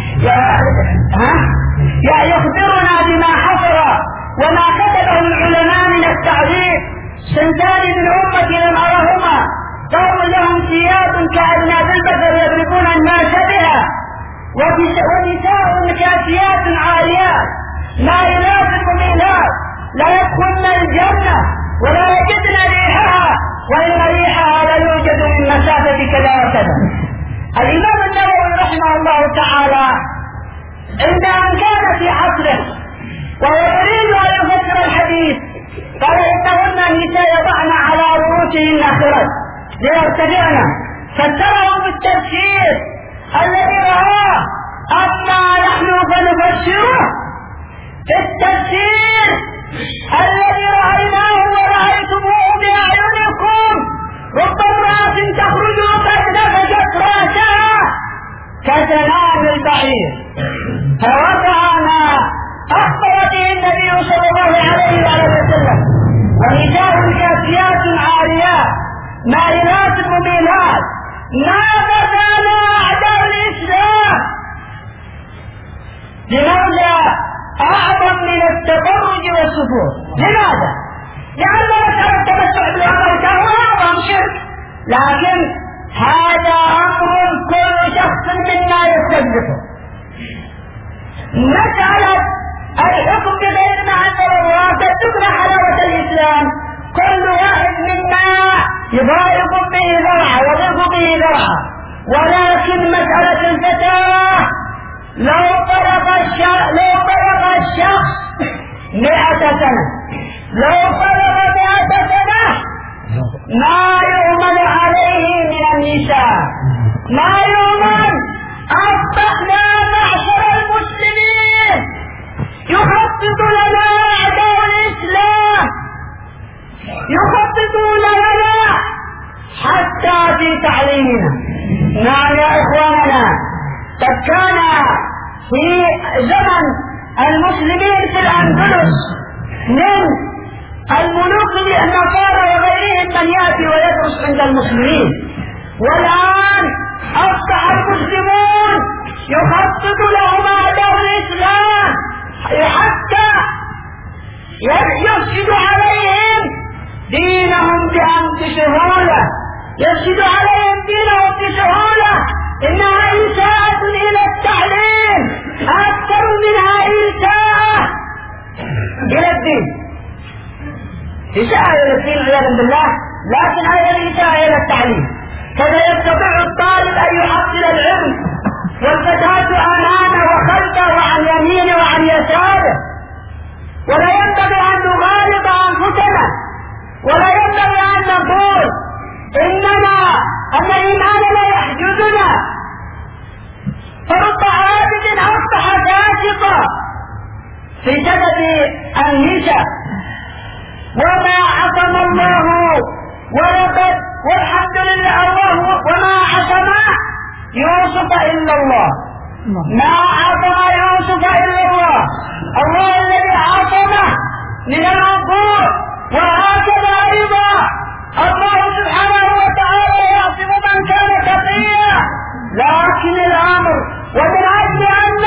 يخبرنا بما حصل وما كتبه العلماء من التعذيب. سنتان من أمتي لم أرهما، قوم لهم ثياب كأذناب البقر يضربون الناس بها، ونساء كاسيات عاريات مائلات مميلات لا يدخلن الجنة ولا يجدن ريحها، وإن ريحها لا يوجد من مسافة كذا وكذا. الإمام النووي رحمه الله تعالى عند أن كان في عصره وهو يريد أن يفسر الحديث قال إنهن النساء يضعن على رؤوسهن خرج ليرتدعن، فسره بالتفسير الذي رآه. أما نحن فنفسره التفسير الذي رأيناه ورأيتموه بأعينكم. رب امرأة تخرج وقد نفشت رأسها كسنام البعير، فوقع ما أخبر به النبي صلى الله عليه وسلم. ونساء كاسيات عاريات مائلات مميلات. ماذا كان أعداء الإسلام؟ لماذا أعظم من التبرج والسفور؟ لماذا؟ لأن مسألة التمتع بالعمل كان أعظم شرك، لكن هذا أمر كل شخص منا يستجدفه. مسألة الحكم بغير ما أنزل الله تذكر حلاوة الإسلام. كل واحد منا يضايق به ذرعه ويضيق به ذرعه، ولكن مسألة الفتاة لو طلق الشخص 100 سنة، لو طلق 100 سنة ما يؤمن عليه من النساء، ما يؤمن. أصبحنا معشر المسلمين يخطط لنا أعداء الإسلام، يخططون لنا حتى في تعليمنا. نعم يا إخواننا، قد كان في زمن المسلمين في الأندلس من الملوك النصارى وغيرهم من يأتي ويدرس عند المسلمين، والآن أصبح المسلمون يخطط لهم أعداء الإسلام حتى يفسد عليهم دينهم بسهولة، يفسد عليهم دينهم بسهولة. إنها إساءة إلى التعليم أكثر منها إساءة إلى الدين. إساءة إلى الدين عياذا بالله، لكن أيضا إساءة إلى التعليم. كذا يستطيع الطالب أن يحصل العلم والفتاة أمامه وخلفه وعن يمينه وعن يساره، ولا ينبغي أن نغالط أنفسنا، ولا ينبغي أن نقول إننا أن الإيمان لا يحجزنا. فرب عابد أصبح فاسقا في سبب النساء، وما عصم الله ولقد والحمد لله الله وما عصم يوسف إلا الله، ما عصم يوسف إلا الله، الله الذي عصمه من العقوق. وهكذا أيضا الله سبحانه وتعالى يعصم من كان تقيا، لكن الأمر ومن أجل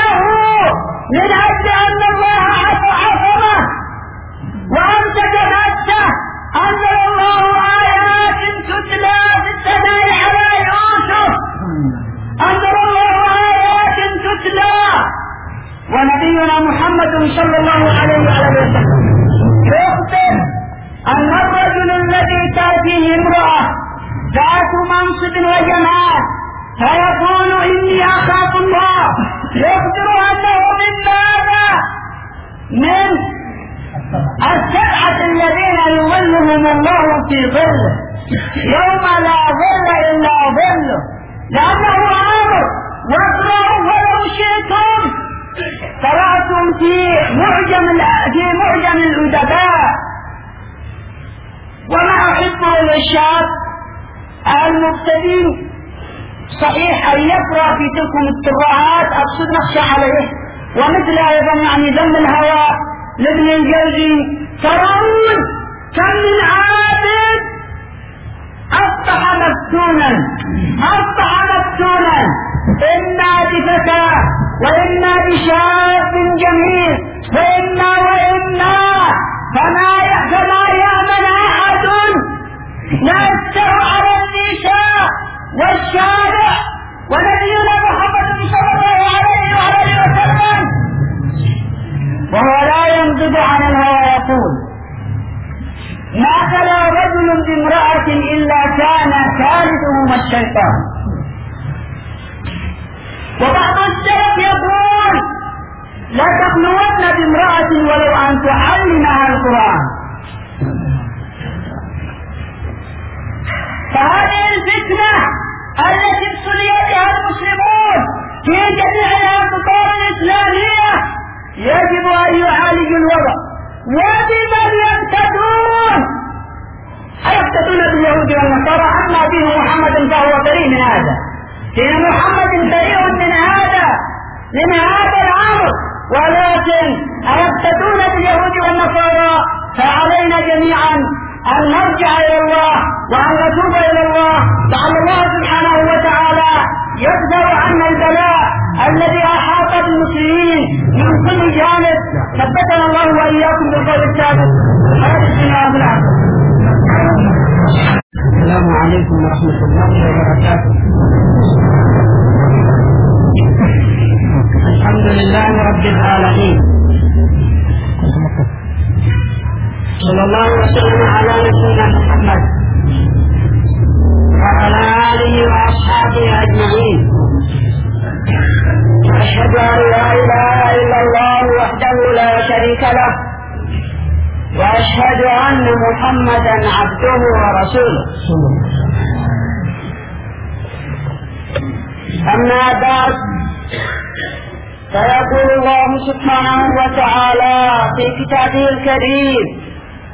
أن الله عصمه وأمسك نفسه أنزل الله آيات تتلى في السماء على يوسف، أنزل الله آيات تتلى. ونبينا محمد صلى الله عليه وسلم يخبر أن الرجل الذي تأتيه امرأة ذات منصب وجمال فيقول إني أخاف الله، يخبر أنه من ماذا؟ من السبعة الذين يظلهم الله في ظله يوم لا ظل إلا ظله، لأنه أمر واقرأوا لو شئتم قرأتم في معجم الأدباء، وما أحبه للشاب المبتدئ صحيح أن يقرأ في تلكم التراعات أقصد نخشى عليه، ومثل أيضا يعني ذم الهوى لابن الجوزي. ترون كم من عابد أصبح مفتونا إما بفتى وإما بشاب جميل وإما فما يأمن أحد نأثر على النساء والشارع ونبينا محمد صلى الله عليه وآله وسلم وهو لا ينضب عن الهوى يقول: ما خلا رجل بامرأة إلا كان ثالثهما الشيطان. وبعض السلف يقول: لا تخلون بامرأة ولو أن تعلمها القرآن. فهذه الفتنة التي ابتلي بها المسلمون في جميع الأقطار الإسلامية يجب أن يعالجوا الوضع. وبمن يقتدون باليهود والنصارى. أما دين محمد فهو بريء من هذا، دين محمد بريء من هذا الأمر، ولكن أيقتدون باليهود والنصارى فعلينا جميعا أن نرجع إلى الله وأن نتوب إلى الله، لعل الله سبحانه وتعالى يقدر عنا البلاء الذي أحاط بالمسلمين من كل جانب. ثبتنا الله وإياكم بالقول الثابت. السلام عليكم ورحمة الله وبركاته. الحمد لله رب العالمين، صلى الله وسلم على نبينا محمد وعلى آله وأصحابه أجمعين. أشهد أن لا إله إلا الله وحده لا شريك له، وأشهد أن محمدا عبده ورسوله. أما بعد، فيقول الله سبحانه وتعالى في كتابه الكريم: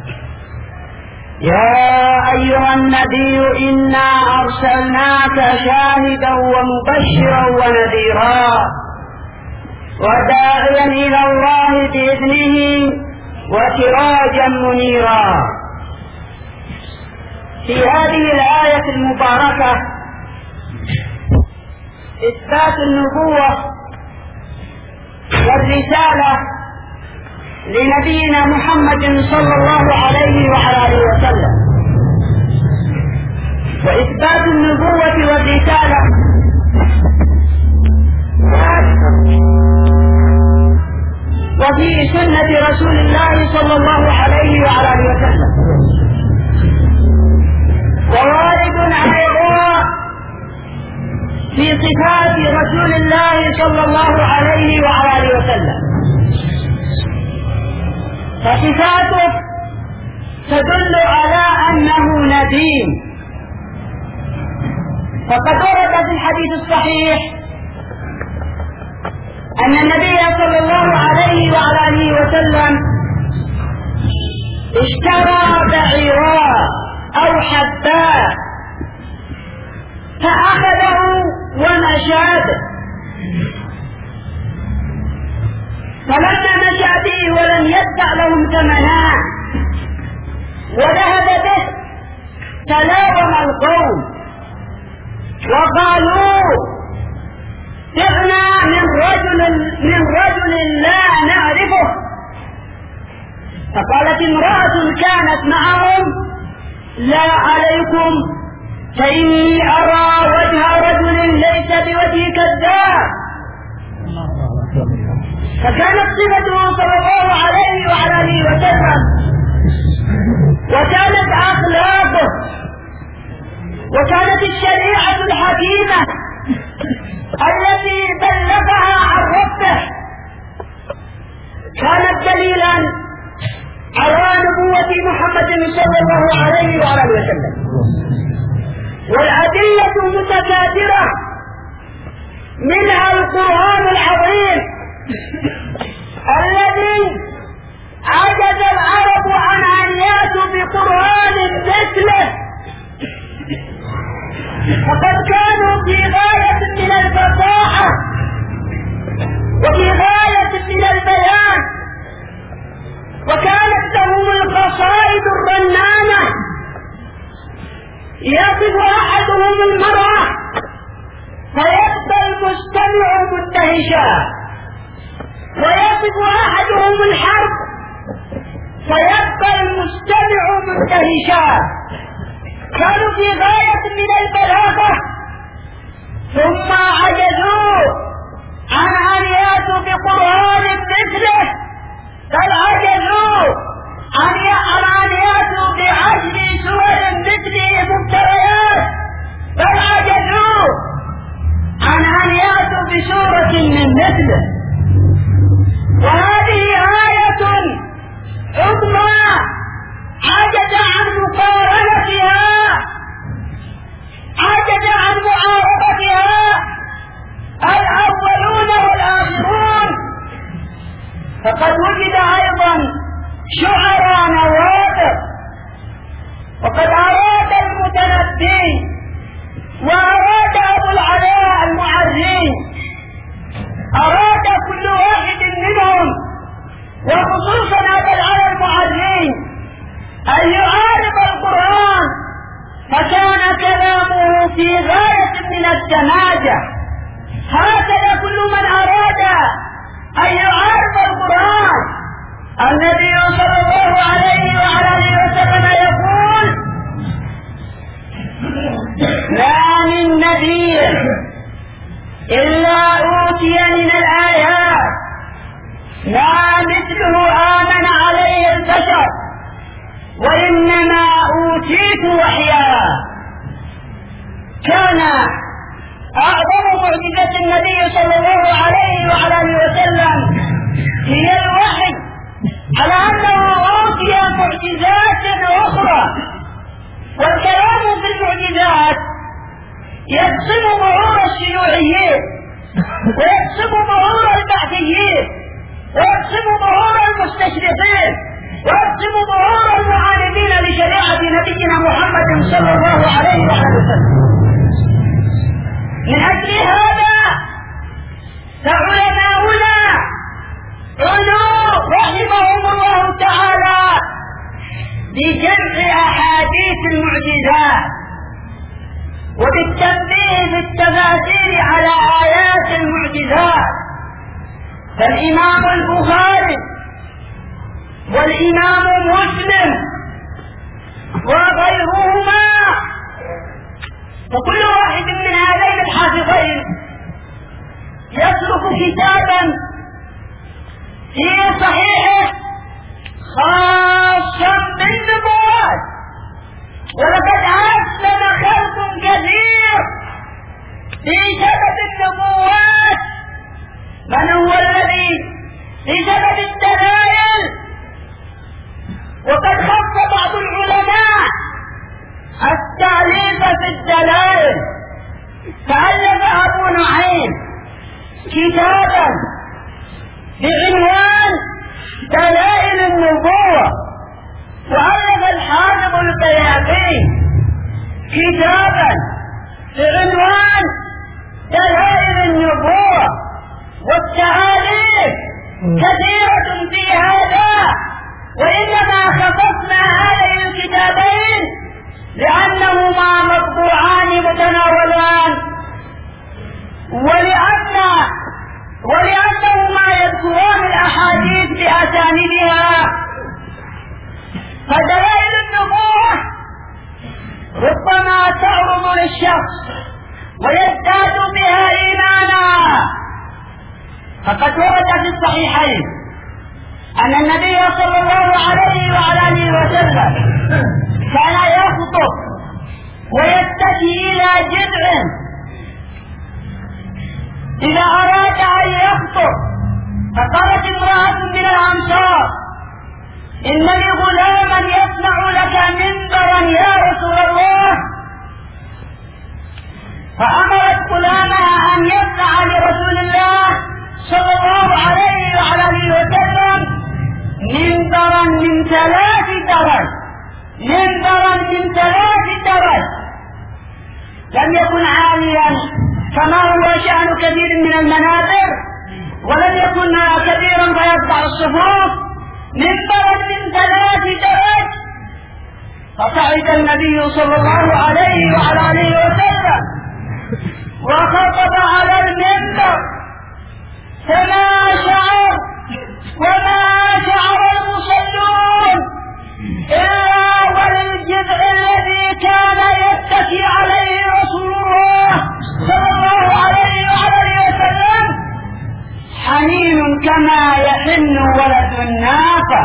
يا أيها النبي إنا أرسلناك شاهدا ومبشرا ونذيرا وداعيا إلى الله بإذنه وسراجا منيرا. في هذه الآية المباركة إثبات النبوة والرسالة لنبينا محمد صلى الله عليه وعلى آله وسلم. وإثبات النبوة والرسالة وفي سنة رسول الله صلى الله عليه وعلى آله وسلم، ووارد أيضا في صفات رسول الله صلى الله عليه وعلى آله وسلم. فصفاته تدل على أنه نبي، فقد ورد في الحديث الصحيح أن النبي صلى الله عليه وعلى آله وسلم اشترى بعيرا أو حباء فأخذه ونشاد، فلما مشى به ولم يدفع لهم ثمنا وذهب به تلاوم القوم وقالوا: سرنا من رجل لا نعرفه. فقالت امرأة كانت معهم: لا عليكم، فإني أرى وجه رجل ليس بوجه كذاب. فكانت صفته صلى الله عليه وعلى آله وسلم، وكانت أخلاقه، وكانت الشريعة الحكيمة التي بلغها عن ربه كانت دليلا على نبوة محمد صلى الله عليه وعلى آله وسلم. والأدلة متكاثرة، منها القرآن الذي عجز العرب عن أن يأتوا بقرآن مثله، فقد كانوا في غاية من الفصاحة وفي غاية من البيان، وكانت لهم القصائد الرنانة يصف أحدهم المرأة فيبقى المستمع مندهشا، ويصف أحدهم الحرب فيبقى المستمع مندهشا. كانوا في غاية من البلاغة، ثم عجزوا عن أن يأتوا بقرآن مثله، بل عجزوا عن أن يأتوا بعشر سور مثله مبتريات، بل عجزوا عن أن يأتوا بسورة من مثله. وهذه آية عظمى عجز عن مقارنتها، عجز عن معارضتها الأولون والآخرون. فقد وجد أيضا شعراء نوادر، وقد أراد المتنبي وأراد أبو العلاء المعري، أراد كل واحد منهم وخصوصا أبو العلاء المعري أن يعارض القرآن، فكان كلامه في غاية من السماجة. هكذا كل من أراد أن يعارض القرآن. النبي صلى الله عليه وعلى آله وسلم يقول: ما من نبي إلا أوتي من الآيات ما مثله آمن عليه البشر، وإنما أوتيت وحيا. كان أعظم معجزة النبي صلى الله عليه وعلى آله وسلم هي الوحي، على أنه أوتي معجزات أخرى. والكلام في المعجزات يقسم ظهور الشيوعيين، ويقسم ظهور البعثيين، ويقسم ظهور المستشرقين، ويقسم ظهور المعاندين لشريعة نبينا محمد صلى الله عليه وسلم. من أجل هذا فعلماؤنا عنوا رحمهم الله تعالى بجمع أحاديث المعجزات وبالتنبيه بالتفاسير على آيات المعجزات. فالإمام البخاري والإمام مسلم وغيرهما، وكل واحد من هذين الحافظين يترك كتابا في صحيحه خاصا بالنبوات. ولقد أسلم خلق كثير في سبب النبوات. من هو الذي بسبب الدلائل؟ وقد خص بعض العلماء التعليق في الدلائل، فألف أبو نعيم كتابا بعنوان دلائل النبوة، وألف الحافظ البيهقي كتابا بعنوان دلائل النبوة. والتعاليق كثيرة في هذا، وإنما خصصنا هذين الكتابين لأنهما مطبوعان متناولان، ولأنهما يذكران الأحاديث بأسانيدها. فدلائل النبوة ربما تعرض للشخص ويزداد بها إيمانا. فقد ورد في الصحيحين أن النبي صلى الله عليه وعلى آله وسلم كان يخطب ويتكي إلى جذع إذا أراد أن يخطب، فقالت امرأة من الأنصار: إن لي غلاما يصنع لك منبرا يا رسول الله. فأمرت غلامها أن يصنع لرسول الله صلى الله عليه 3 درج، منبرا من 3 درج، لم يكن عاليا كما هو شأن كثير من المنابر، ولم يكن كبيرا فيقطع الصفوف، منبرا من 3 درج. فصعد النبي صلى الله عليه وعلى آله وسلم وخطب على المنبر، فما شعر المصلون إلا وللجذع الذي كان يتكي عليه رسول الله صلى الله عليه وعلى آله وسلم حنين كما يحن ولد الناقة.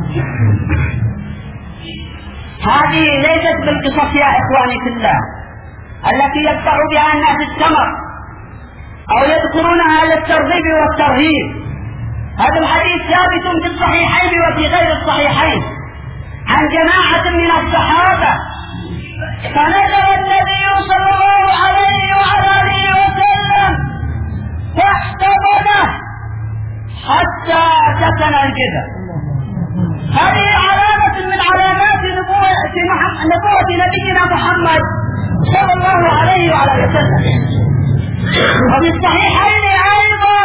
هذه ليست بالقصص يا إخواني في الله التي يقطع بها الناس التمر أو يذكرونها للترغيب والترهيب. هذا الحديث ثابت في الصحيحين وفي غير الصحيحين عن جماعة من الصحابة. فنزل النبي صلى الله عليه وعلى آله وسلم فاحتضنه حتى سكن الجذع. هذه علامة من علامات نبوة نبينا محمد صلى الله عليه وعلى آله وسلم. وفي الصحيحين أيضا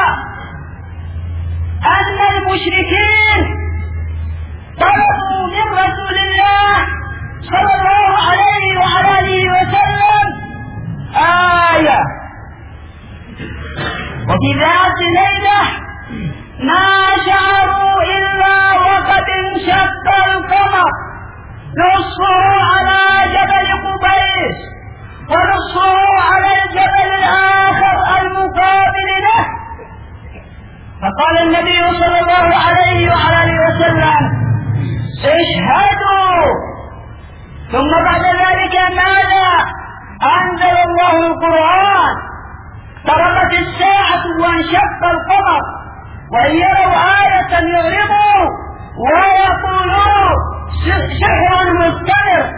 أن المشركين طلبوا من رسول الله صلى الله عليه وعلى آله وسلم آية، وفي ذات الليلة ما شعروا إلا وقد انشق القمر، نصفه على جبل قبيس ونصفه على الجبل الآخر المقابل له. فقال النبي صلى الله عليه وعلى آله وسلم اشهدوا. ثم بعد ذلك ماذا؟ أنزل الله القرآن، اقتربت الساعة وانشق القمر، وإن يروا آية يعرضوا ويقولوا سحر مستمر.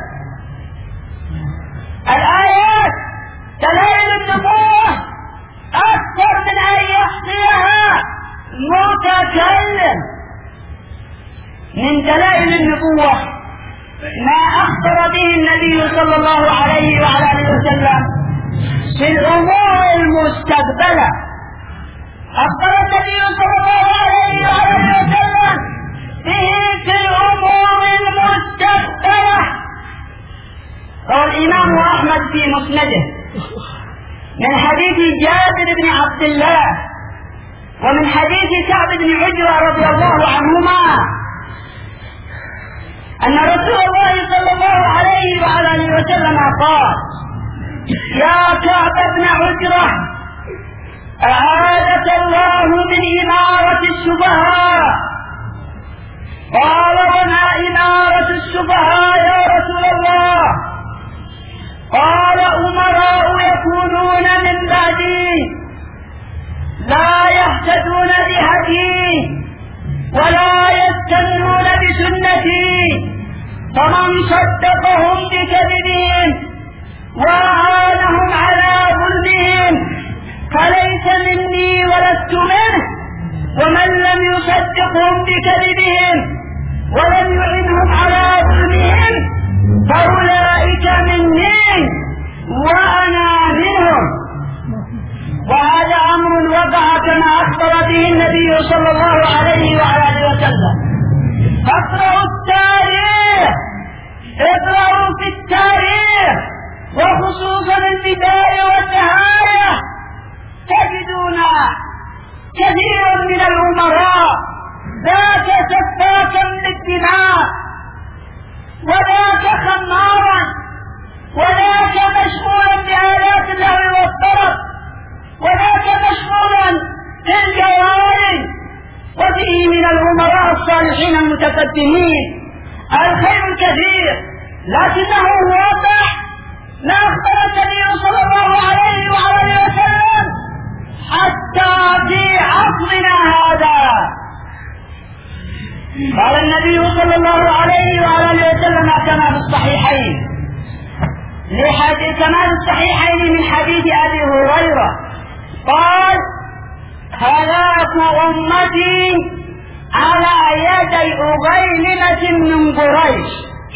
الآيات دلائل النبوة أكثر من أن يحصيها متكلم. من دلائل النبوة ما أخبر به النبي صلى الله عليه وعلى آله وسلم في الأمور المستقبلة. أخبر النبي صلى الله عليه وعلى آله وسلم به في الأمور المستقبلة. روى الإمام أحمد في مسنده من حديث جابر بن عبد الله ومن حديث كعب بن عجرة رضي الله عنهما أن رسول الله صلى الله عليه وعلى آله وسلم قال: يا كعب بن عجرة، أعاذك الله من إمارة السفهاء. قال: وما إمارة السفهاء يا رسول الله؟ قال: أمراء يكونون من بعدي لا يهتدون بهدي ولا يستنون بسنتي، فمن صدقهم بكذبهم وأعانهم على ظلمهم فليس مني ولست منه، ومن لم يصدقهم بكذبهم ولم يعنهم على ظلمهم فأولئك مني وأنا منهم. وهذا أمر وقع كما أخبر به النبي صلى الله عليه وعلى آله وسلم. اقرأوا التاريخ، اقرأوا في التاريخ وخصوصا البداية والنهاية، تجدون كثيرا من الأمراء ذاك سفاكا للدماء، وذاك خمارا، وذاك مشغولا بآلات اللهو والطرب، وذاك مشغولا بالجوارح. وفيه من الأمراء الصالحين المتقدمين الخير الكثير، لكنه واضح ما أخبر النبي صلى الله عليه وعلى آله وسلم حتى في عصرنا هذا. قال النبي صلى الله عليه وعلى آله وسلم كما في الصحيحين كما في الصحيحين من حديث أبي هريرة قال: هلاك أمتي على يدي أغيلمة من قريش،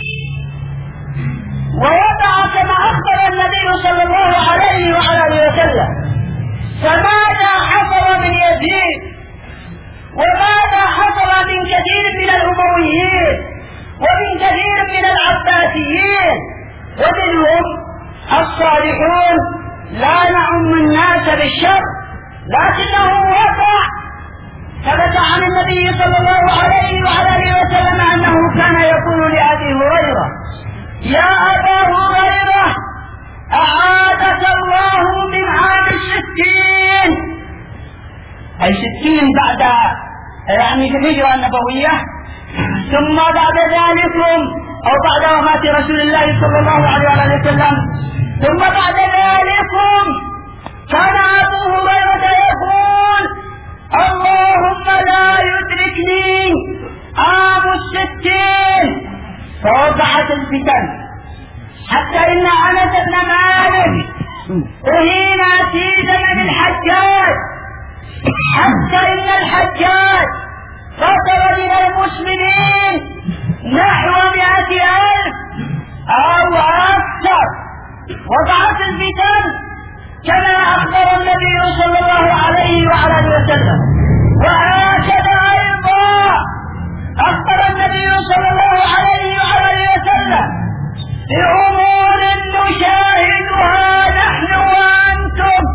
ووضع كما أخبر النبي صلى الله عليه وعلى وسلم. فماذا حصل من يزيد وماذا حصل من كثير من الأمويين ومن كثير من العباسيين، ومنهم الصالحون لا نعم الناس بالشر، لكنه وقع. ثبت عن النبي صلى الله عليه وعلى وسلم أنه كان يقول لأبي هريرة: يا أبا هريرة أعادك الله من عام 60، أي 60 بعد الهجرة النبوية، ثم بعد ذلكم أو بعد وفاة رسول الله صلى الله عليه وسلم، ثم بعد ذلكم كان أبو هريرة يقول: اللهم لا يدركني عام 60. فوقعت الفتن حتى إن أنس بن مالك أهين في زمن الحجاج، حتى إن الحجاج قتل من المسلمين نحو 100,000 أو أكثر. وقعت الفتن كما أخبر النبي صلى الله عليه وعلى وسلم، وهكذا أيضا أخبر النبي صلى الله عليه وعلى وسلم بأمور نشاهدها نحن وأنتم.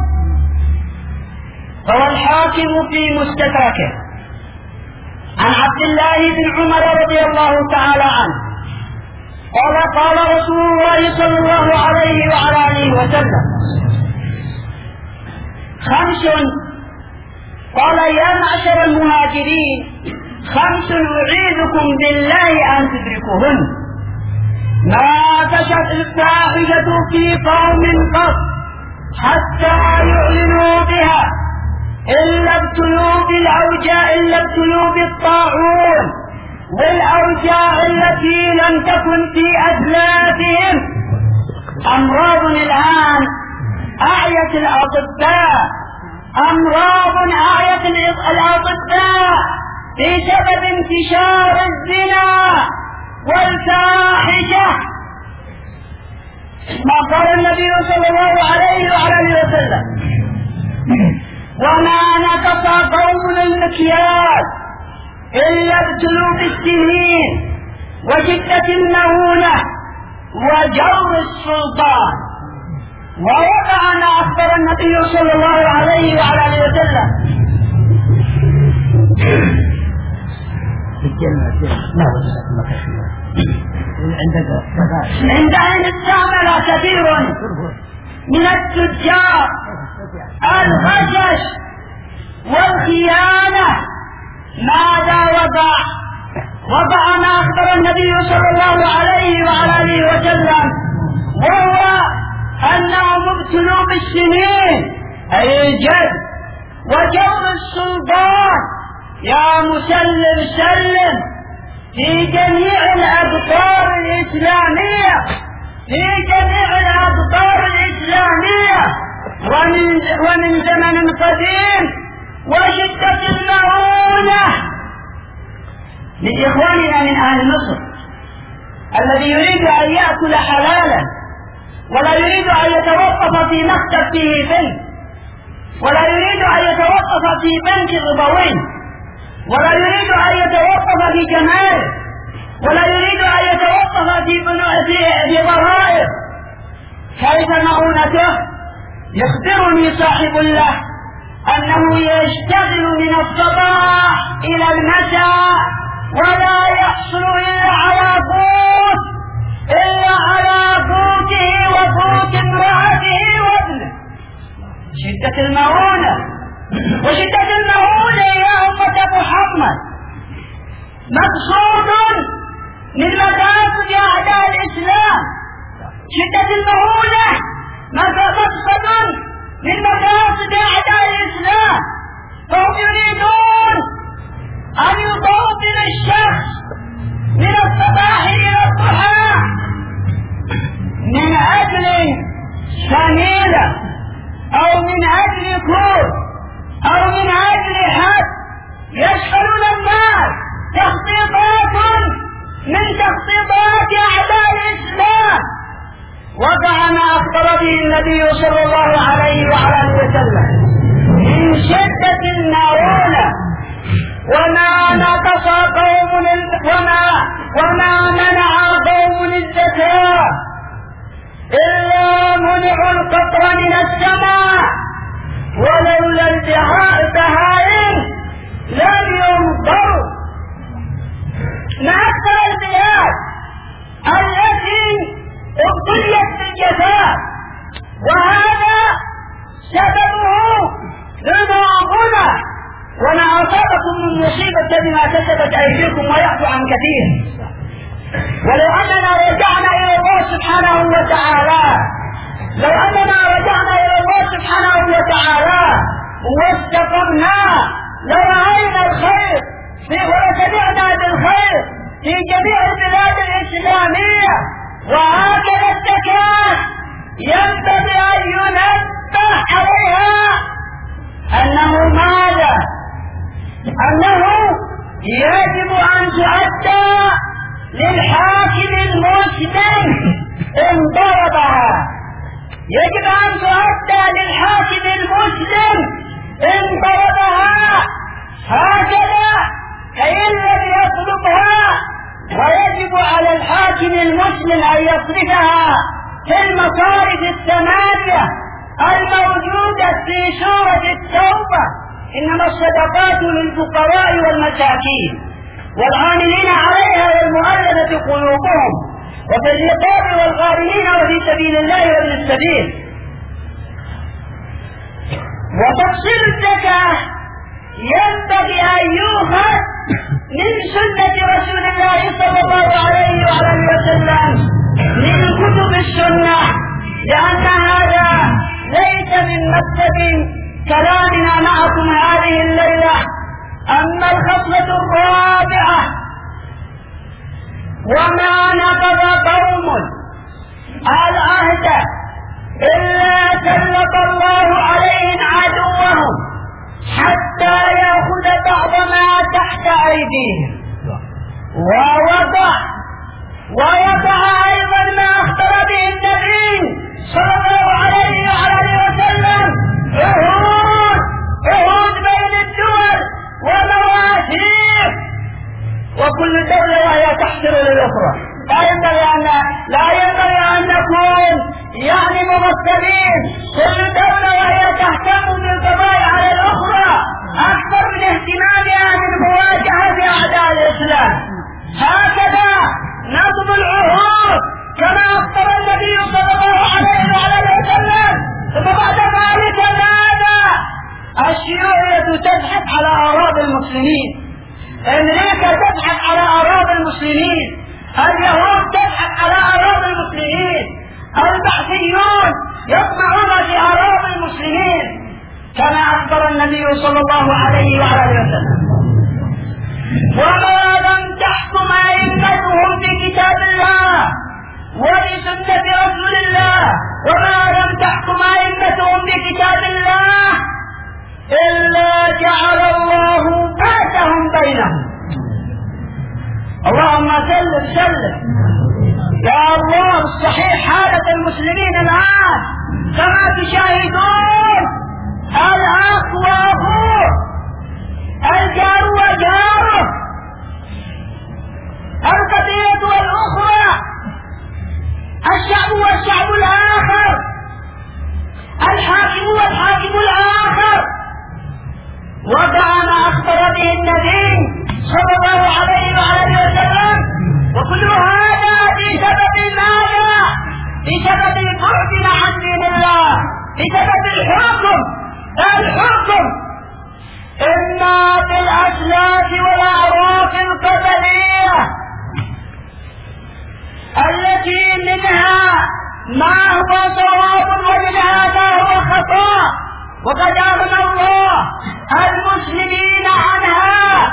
روى الحاكم في مستدركه عن عبد الله بن عمر رضي الله تعالى عنه قال: قال رسول الله صلى الله عليه وعلى وسلم: 5 قال: يا معشر المهاجرين 5 أعيذكم بالله أن تدركوهن: ما فشت الفاحشة في قوم قط حتى يعلنوا بها إلا ابتلوا بالطاعون والأوجاع التي لم تكن في أسلافهم. أمراض الآن أعيت الأطباء، أمراض أعيت الأطباء بسبب انتشار الزنا والفاحشة. ما قال النبي صلى الله عليه وعلى وسلم: وما نقص قوم المكيال إلا ابتلوا بالسنين وشدة المؤونة وجور السلطان. ووضع ما أخبر النبي صلى الله عليه وعلى وسلم: عند أن استعمل كثير من التجار الغشش والخيانة. ماذا وضع ما أخبر النبي صلى الله عليه وعلى وسلم، وهو أنهم ابتلوا بالسنين أي الجد وجور السلطان. يا مسلم سلم في جميع الأقطار الإسلامية، في جميع الأقطار الإسلامية، ومن زمن قديم، وشدة المؤونة. لإخواننا من أهل مصر الذي يريد أن يأكل حلالا ولا يريد أن يتوقف في مكتب فيه بنك، ولا يريد أن يتوقف في بنك ربوي، ولا يريد أن يتوقف في جمال، ولا يريد أن يتوقف في ضرائب، كيف مؤونته؟ يخبرني صاحب له أنه يشتغل من الصباح إلى المساء ولا يحصل إلا على قوته وقوت امرأته وابنه. شدة المؤونة، وشدة المؤونة يا أمة محمد مقصود من مقاصد أعداء الإسلام. شدة المؤونة مقصد من مقاصد أعداء الإسلام، فهم يريدون أن يطوفن الشخص من الصباح إلى الضحى من أجل شميلة أو من أجل كور أو من أجل حد، يشغلون الناس وقع ما أخبر به النبي صلى الله عليه وعلى آله وسلم من شدة المعونة، وما نقص قوم وما منع قوم الزكاة إلا منع القطر من السماء، ولولا البهائم لم يمطروا. من أكثر البلاد التي ابتليت بالجفاف، وهذا سببه ذنوبنا، وما أصابكم من مصيبة بما كسبت أيديكم ويعفو عن كثير. ولو أننا رجعنا إلى الله سبحانه وتعالى واستقمنا لرأينا الخير ولسمعنا بالخير في جميع البلاد الإسلامية. وهكذا الزكاة ينبغي أن ينبه عليها أنه يجب أن تؤدى للحاكم المسلم إن ضربها، يجب أن تؤدى للحاكم المسلم إن ضربها هكذا فإن لم يطلبها. ويجب على الحاكم المسلم أن يصرفها في المصارف الثمانية الموجودة في سورة التوبة: إنما الصدقات للفقراء والمساكين والعاملين عليها والمؤلفة قلوبهم وفي الرقاب والغارمين وفي سبيل الله وابن السبيل. وتفصيل الزكاة ينبغي أن يؤخذ من سنة رسول الله صلى الله عليه وآله وسلم من كتب السنة، لأن هذا ليس من مكتب كلامنا معكم هذه الليلة. أما الخصلة الرابعة: وما نقض قوم العهد إلا سلط الله عليهم عدوهم حتى يأخذ بعض ما تحت أيديهم ويضع أيضا ما أخبر به النبي صلى الله عليه وسلم عهود بين الدول ومواثيق، وكل دولة وهي تحتر للأخرى. لا ينبغي أن نكون ممثلين، كل دولة وهي تهتم بالقضاء على الأخرى أكثر من اهتمامها من مواجهة أعداء الإسلام. هكذا نظم العهود كما أخبر النبي صلى الله عليه وسلم. ثم بعد ذلك ماذا؟ الشيوعية تزحف على أراضي المسلمين، أمريكا تزحف على أراضي المسلمين، اليهود تزحف على أراضي المسلمين، البحثيون يطمعون في أراضي المسلمين كما أخبر النبي صلى الله عليه وسلم. وما لم تحكم أئمتهم بكتاب الله وبسنة رسول الله، وما لم تحكم أئمتهم بكتاب الله إلا جعل الله بأسهم بينهم. اللهم سلم يا الله. الصحيح حالة المسلمين الآن كما تشاهدون، الأخ وأخوه، الجار وجاره، القبيلة والأخرى، الشعب والشعب الآخر، الحاكم والحاكم الآخر. وقع ما أخبر به النبي صلى الله عليه وسلم، وكل هذا بسبب ماذا؟ بسبب بعدنا عن دين الله، بسبب الحكم إما بالأسلاف والأعراف القبلية التي منها ما هو صواب ومنها ما هو خطأ، وقد أغنى الله المسلمين عنها،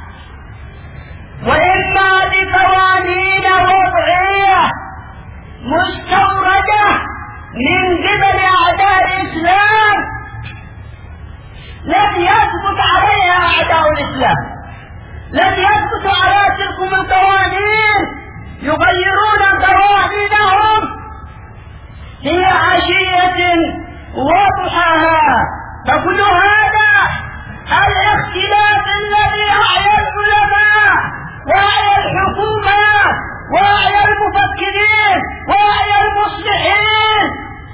وإما بقوانين وضعية مستوردة من قبل أعداء الإسلام لم يثبت عليها أعداء الإسلام، لم يثبت على تلكم القوانين، يغيرون قوانينهم في عشية وضحاها. فكل هذا الاختلاف الذي أعيا العلماء وأعيا الحكومات وأعيا المفكرين وأعيا المصلحين،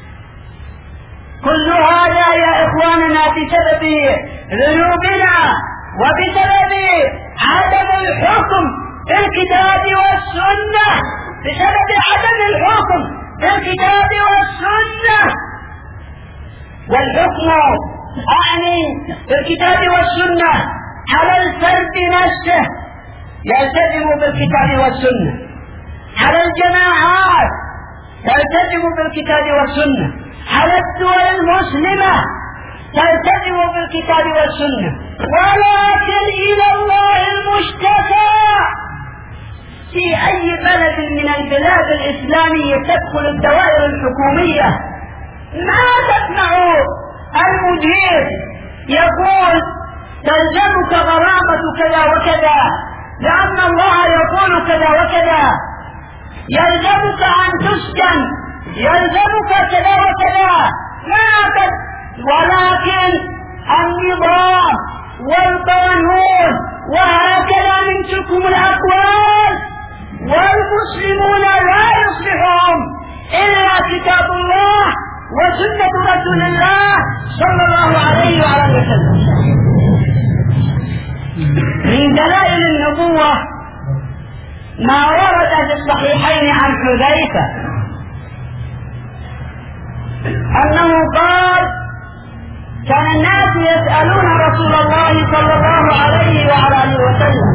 كل هذا يا إخواننا بسبب ذنوبنا وبسبب عدم الحكم بالكتاب والسنة، بسبب عدم الحكم بالكتاب والسنة. والحكم أعني بالكتاب والسنة على الفرد نفسه يلتزم بالكتاب والسنة، على الجماعات تلتزم بالكتاب والسنة، على الدول المسلمة تلتزم بالكتاب والسنة. ولكن إلى الله المشتكى في أي بلد من البلاد الإسلامية تدخل الدوائر الحكومية ما تسمع المدير يقول تلزمك غرامة كذا وكذا لأن الله يقول كذا وكذا، يلزمك أن تسجن، يلزمك كذا وكذا، ولكن النظام والقانون وهكذا منكم الأقوال، والمسلمون لا يصلحهم إلا كتاب الله وسنة رسول الله صلى الله عليه وآله وسلم. من دلائل النبوة ما ورد في الصحيحين عن حذيفة أنه قال كان الناس يسألون رسول الله صلى الله عليه وآله وسلم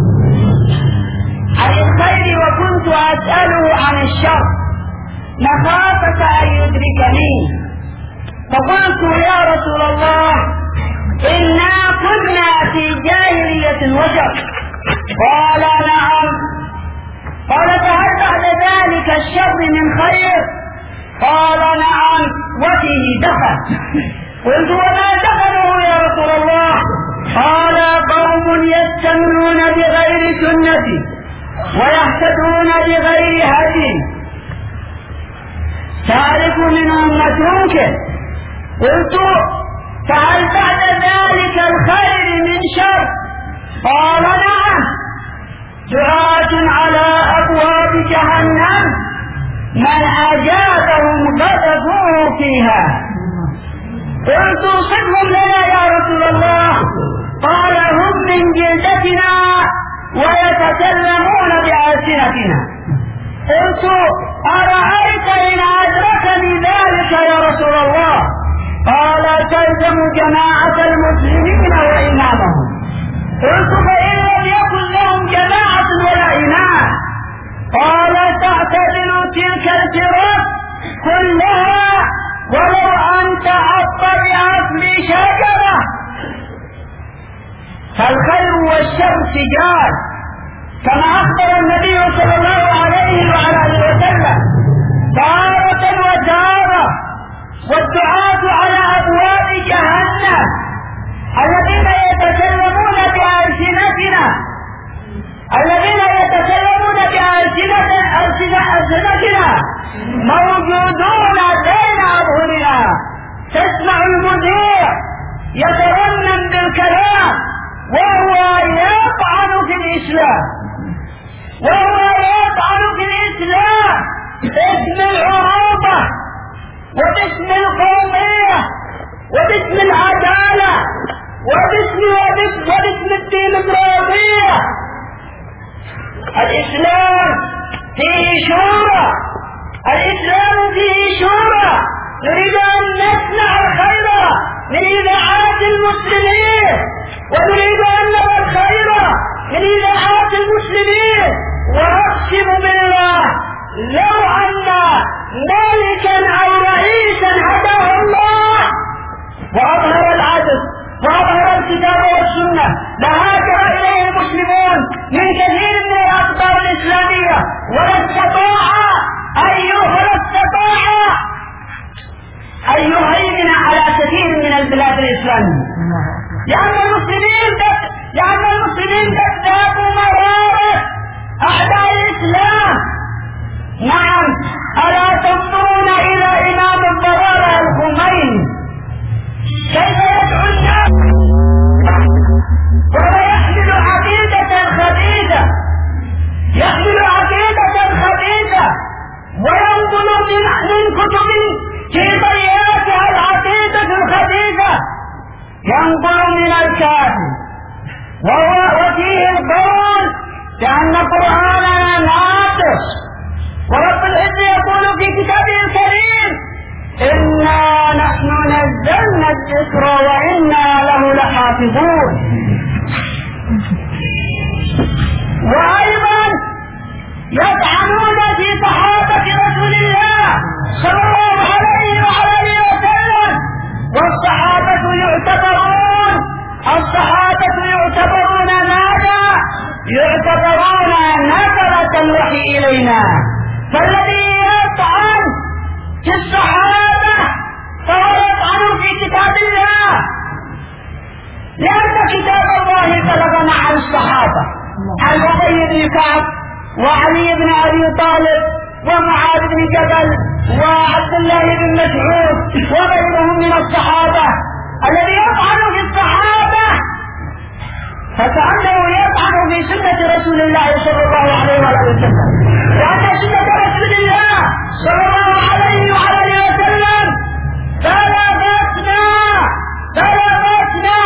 عن الخير وكنت أسأله عن الشر مخافة أن يدركني، فقلت يا رسول الله إنا كنا في جاهلية وشر. قال نعم. قال فهل بعد ذلك الشر من خير؟ قال نعم وفيه دخل. قلت وما دخله يا رسول الله؟ قال قوم يستمنون بغير سنتي ويهتدون بغير هدي تعرف منهم ما تنكر. قلت فهل بعد ذلك الخير من شر؟ قال نعم دعاة على أبواب جهنم من أجابهم غضبوه فيها. قلت صفهم لنا يا رسول الله. قال هم من جلدتنا ويتكلمون بألسنتنا. قلت أرأيت إن أدركني ذلك يا رسول الله؟ قال تلزم جماعة المسلمين وإمامهم. قلت فإن لم يكن لهم جماعة ولا إمام؟ قال تعتزل تلك الفرق كلها ولو أن تعطر بأصل شجرة. فالخير والشر سجال كما أخبر النبي صلى الله عليه وآله وسلم تارة وتارة. والدعاة على أبواب جهنم الذين يتكلمون بألسنتنا موجودون بين أظهرنا. تسمع المذيع يترنم بالكلام وهو يطعن في الإسلام، باسم العروبة وباسم القومية وباسم العدالة وباسم الديمقراطية. الإسلام فيه شورى، نريد أن نصنع الخير من إذاعات المسلمين، ونريد أن نرى الخير من إذاعات المسلمين. وأقسم بالله لو أن مالكا أو رئيسا هداه الله وأظهر العدل وأظهر الكتاب والسنة لهاجر إليه المسلمون من كثير من الأقطار الإسلامية، ولا استطاع أن يهيمن على كثير من البلاد الإسلامية، لأن المسلمين تكتابوا مرارة أعداء الإسلام نعم، ألا تنظرون إلى إمام الضلالة الخميني كيف يدعو الناس وهو يحمل عقيدة خبيثة، يحمل عقيدة خبيثة وينقل من كتب في ضياتها العقيدة الخبيثة، ينقل من الكافر وفيه القول بأن قرآننا ناقص. ورب العزة يقول في كتابه الكريم: إنا نحن نزلنا الذكر وإنا له لحافظون. وأيضا يطعنون في صحابة رسول الله صلى الله عليه وآله وسلم، والصحابة يعتبرون ماذا؟ يعتبرون نزلة الوحي إلينا. فالذي يطعن في الصحابة فهو يطعن في كتاب الله، لأن كتاب الله تلقى مع الصحابة عن أبي بن كعب وعلي بن أبي طالب ومعاذ بن جبل وعبد الله بن مسعود وغيرهم من الصحابة. الذي يطعن في الصحابة فكأنه يطعن في سنة رسول الله صلى الله عليه وسلم، لأن سنة رسول الله صلى الله عليه وسلم بلغتنا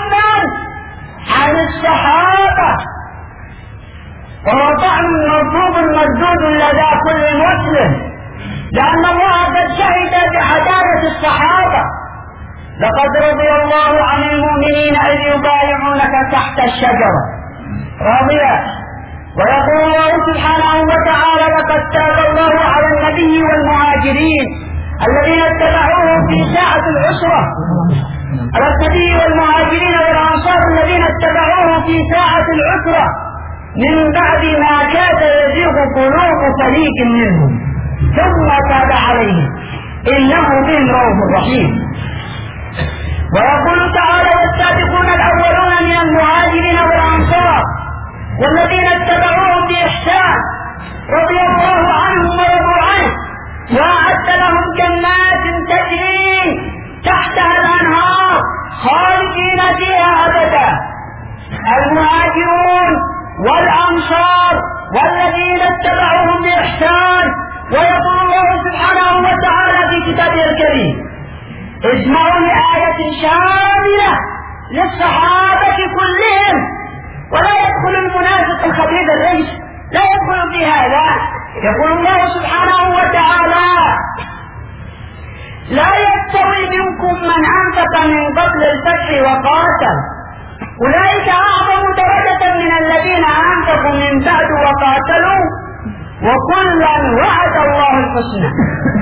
عن الصحابة، وهو طعن مرفوض مردود لدى كل مسلم، لأن الله قد شهد بعدالة الصحابة: لقد رضي الله عن المؤمنين إذ يبايعونك تحت الشجرة راضية. ويقول الله سبحانه وتعالى: لقد تاب الله على النبي والمهاجرين الذين اتبعوه في ساعة العسرة، على النبي والمهاجرين والأنصار الذين اتبعوه في ساعة العسرة من بعد ما كاد يزيغ قلوب فريق منهم ثم تاب عليهم إنه بهم رؤوف رحيم. ويقول تعالى: والسابقون الأولون من المهاجرين والأنصار والذين اتبعوهم بإحسان رضي الله عنهم ورضوا عنه وأعد لهم جنات تجري تحتها الأنهار خالدين فيها أبدا. المهاجرون والأنصار والذين اتبعوهم بإحسان. ويقول الله سبحانه وتعالى في كتابه الكريم: اسمعوا لآية شاملة للصحابة كلهم، ولا يدخل المنافق الخبيث الرجس، لا يدخل في هذا. يقول الله سبحانه وتعالى: لا يستوي منكم من أنفق من قبل الفتح وقاتل، أولئك أعظم درجة من الذين أنفقوا من بعد وقاتلوا، وكلا وعد الله الحسنى.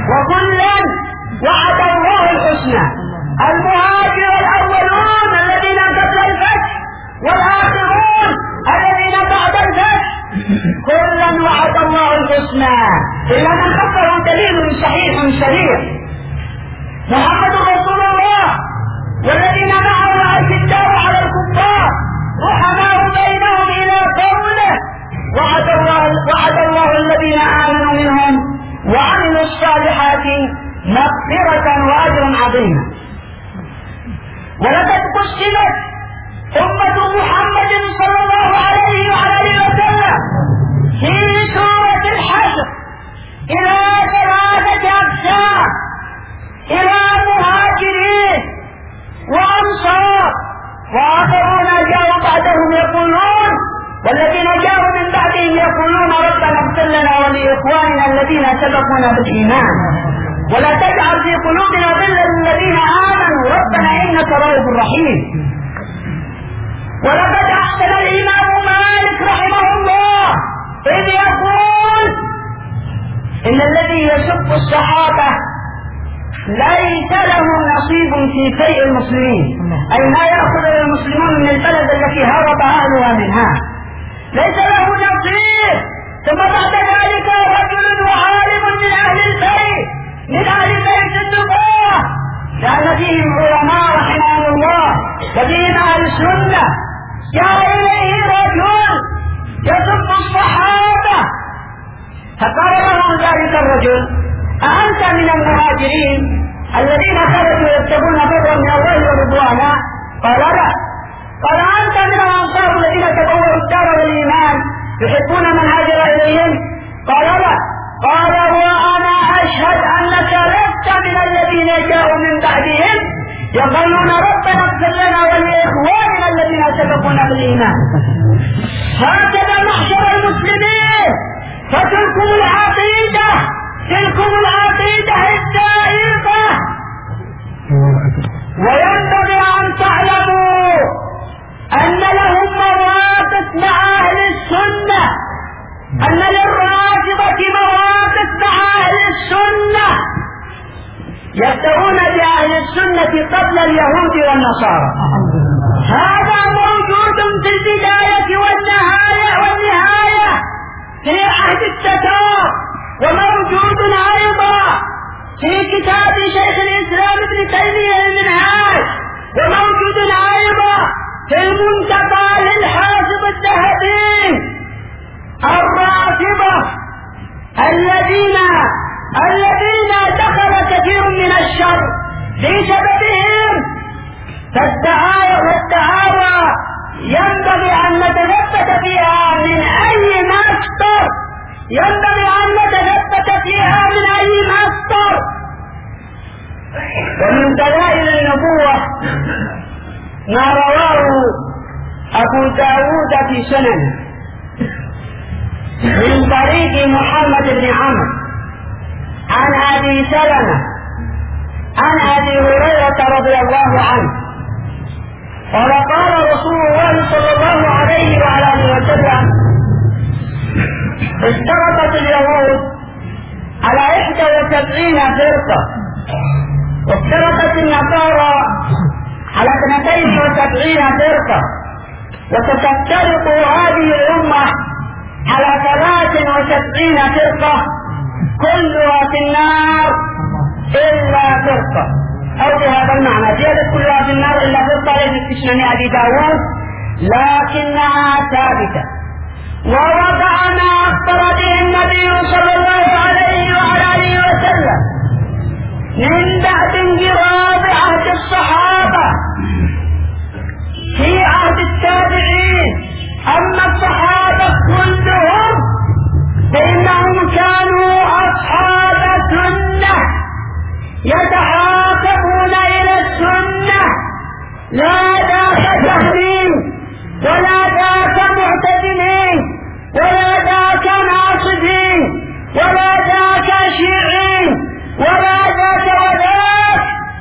المهاجر الأولون الذين قبل الفتح والآخرون الذين بعد الفتح كلا وعد الله الحسنى، إلا من خفه دليل صحيح سريع: محمد رسول الله والذين معه أشداء على الكفار رحماء بينهم إلى قوله: وعد الله الذين آمنوا منهم وعملوا الصالحات مغفرة وأجرا عظيما. ولقد قسمت أمة محمد صلى الله عليه وسلم في سورة الحشر إلى 3 أقسام: إلى مهاجرين وأنصار وآخرون جاءوا بعدهم يقولون، والذين جاءوا من بعدهم يقولون: ربنا اغفر لنا ولإخواننا الذين سبقونا بالإيمان ولا تجعل في قلوبنا غلا للذين آمنوا ربنا إنك رؤوف رحيم. ولقد أحسن الإمام مالك رحمه الله إذ يقول: إن الذي يسب الصحابة ليس له نصيب في شيء المسلمين، أي ما يأخذ المسلمون من البلد التي هرب أهلها منها، ليس له نصيب. ثم بعد ذلك رجل وعالم من أهل البيت، من أهل بيت النبوة، لأن فيهم علماء رحمهم الله وفيهم أهل السنة، جاء إليه رجل يسب الصحابة فقال له ذلك الرجل: أأنت من المهاجرين الذين خرجوا يبتغون فضلا من الله ورضوانا؟ قال: لا. قال: أنت من الأنصار الذين تبوأوا الدار والإيمان يحبون من هاجر إليهم؟ قال: لا. قال: وأنا أشهد أنك لست من الذين جاءوا من بعدهم يقولون ربنا اغفر لنا ولإخواننا الذين سبقونا بالإيمان. هكذا معشر المسلمين، فتلكم العقيدة الدائمة. وينبغي أن تعلموا أن لهم مواقف مع أهل السنة، أن للرافضة مواقف مع أهل السنة، يبدأون بأهل السنة قبل اليهود والنصارى. هذا موجود في البداية والنهاية في عهد التتار، وموجود أيضا في كتاب شيخ الإسلام ابن تيمية المنهاج، وموجود أيضا في المنتقى للحافظ الذهبي. الرافضة الذين دخل كثير من الشر بسببهم، فالدعاوى ينبغي أن نتثبت فيها من أي مصدر، ومن دلائل النبوة ما رواه أبو داود في سننه من طريق محمد بن عمرو عن أبي سلمة عن أبي هريرة رضي الله عنه قال: قال رسول الله صلى الله عليه وعلى آله وسلم: اشترطت اليهود على 71 فرقة، واشترطت النصارى على 72 فرقة، وستفترق هذه الأمة على 73 فرقة كلها في النار إلا فرقة، أو بهذا المعنى زيادة كلها في النار إلا فرقة ليست في سنن أبي داود لكنها ثابتة. ووضع ما أخبر به النبي صلى الله عليه وعلى آله وسلم من بعد انقراض عهد الصحابة في عهد التابعين. أما الصحابة كلهم فإنهم كانوا أصحاب سنة يتحاكمون إلى السنة، لا ذاك جهمين ولا ذاك معتدلين ولا ذاك ناصبين ولا ذاك شيعين ولا ذاك وذاك.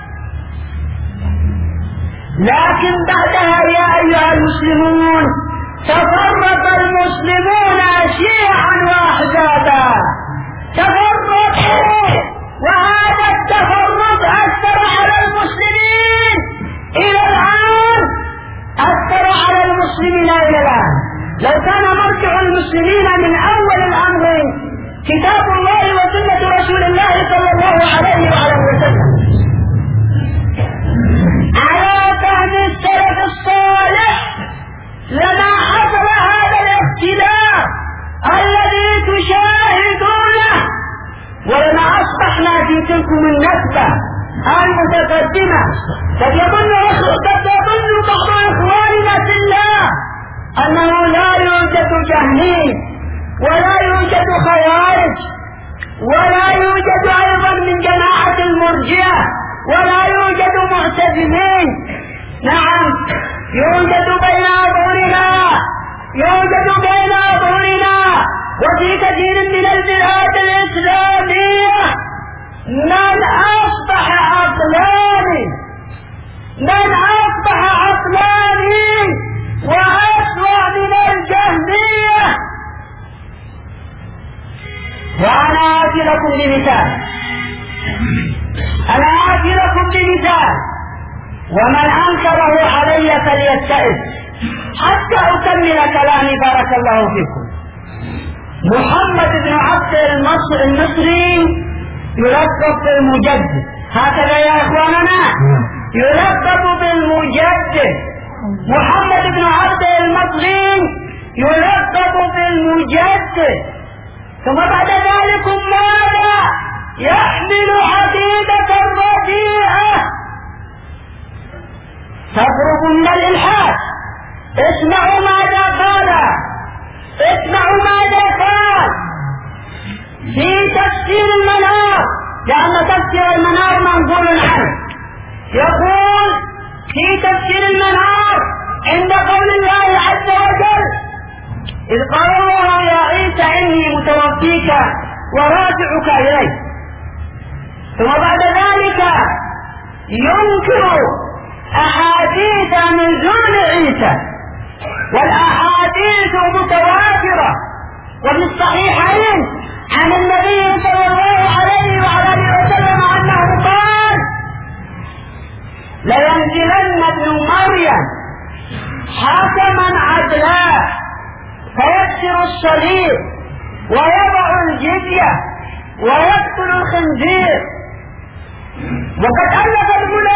لكن بعدها يا أيها المسلمون تفرق المسلمون شيعا وأحزابا، تفرقوا، وهذا التفرق أثر على المسلمين إلى الآن، لو كان مرجع المسلمين من أول الأمر كتاب الله وسنة رسول الله صلى الله عليه وعلى وسلم على فهم السلف الصالح لما حصل هذا الاختلاف الذي تشاهدونه، ولما أصبحنا في تلكم النسبة المتقدمة. قد يظن بعض إخواننا في الله أنه لا يوجد جهمي ولا يوجد خوارج ولا يوجد أيضا من جماعة المرجئة ولا يوجد معتزلين. نعم، يوجد بين أظهرنا وفي كثير من البلاد الإسلامية من أصبح عقلاني وأسوأ من الجهمية. وأنا آتي لكم بمثال ومن أنكره علي فليستئذ حتى أكمل كلامي بارك الله فيكم. محمد بن عبد المصري يلقب بالمجدد، هكذا يا إخواننا، يلقب بالمجدد. محمد بن عبد المصري يلقب بالمجدد، ثم بعد ذلك ماذا؟ يحمل عقيدة رديئة تقرب من الإلحاد. اسمعوا ماذا قال، اسمعوا ماذا قال في تفسير المنار، لأن تفسير المنار منقول عنه. يقول في تفسير المنار عند قول الله عز وجل: إذ قال الله يا عيسى إني متوفيك ورافعك إلي. ثم بعد ذلك ينكر أحاديث نزول عيسى، والأحاديث متواترة وفي الصحيحين عن النبي صلى الله عليه وعلى آله وسلم أنه قال: لينزلن ابن مريم حكما عدلا فيكسر الصليب ويضع الجزية ويقتل الخنزير. وقد ألف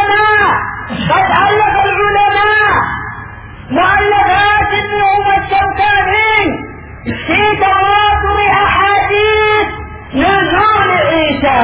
العلماء مؤلفات منهم الشوكاني في تواتر أحاديث نزول عيسى.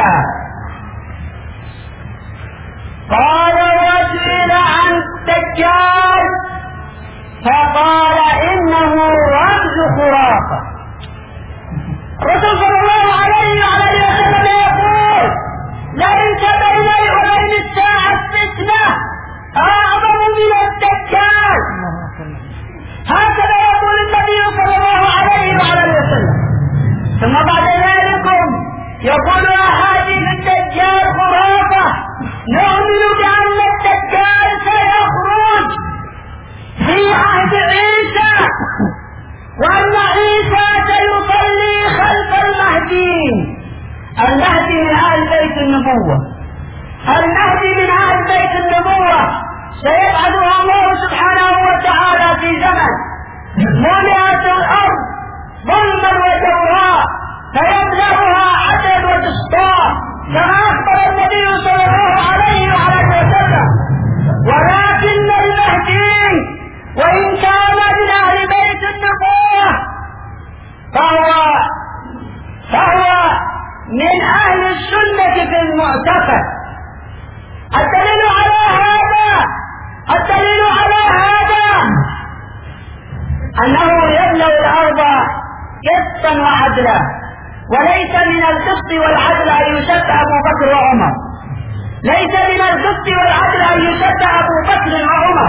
قال: وسئل عن الدجال فقال إنه رمز خرافة. الرسول صلى الله عليه وعلى وسلم يقول: ليس بيني وبين الساعة فتنة أعظم من الدجال. هكذا يقول النبي صلى الله عليه وعلى وسلم. ثم بعد ذلك يقول: أحاديث الدجال خرافة، نؤمن بأن الدجال سيخرج في عهد عيسى، وأن عيسى سيصلي خلف المهدي. المهدي من أهل بيت النبوة، المهدي من أهل بيت النبوة سيبعثها الله سبحانه وتعالى في زمن ملئت الأرض ظلما وجورا فيملأها عدل وتسطاء كما أخبر النبي صلى الله عليه وعلى وسلم. ولكن المهدي وإن كان من أهل بيت النبوة فهو من أهل السنة في المعتقد. الدليل على هذا أنه يملأ الأرض قسطا وعدلا، وليس من القسط والعدل أن يشد أبو بكر وعمر، ليس من القسط والعدل أن يشد أبو بكر وعمر.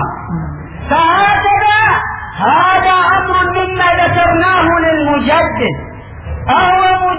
هذا أمر مما ذكرناه للمجدد، أهو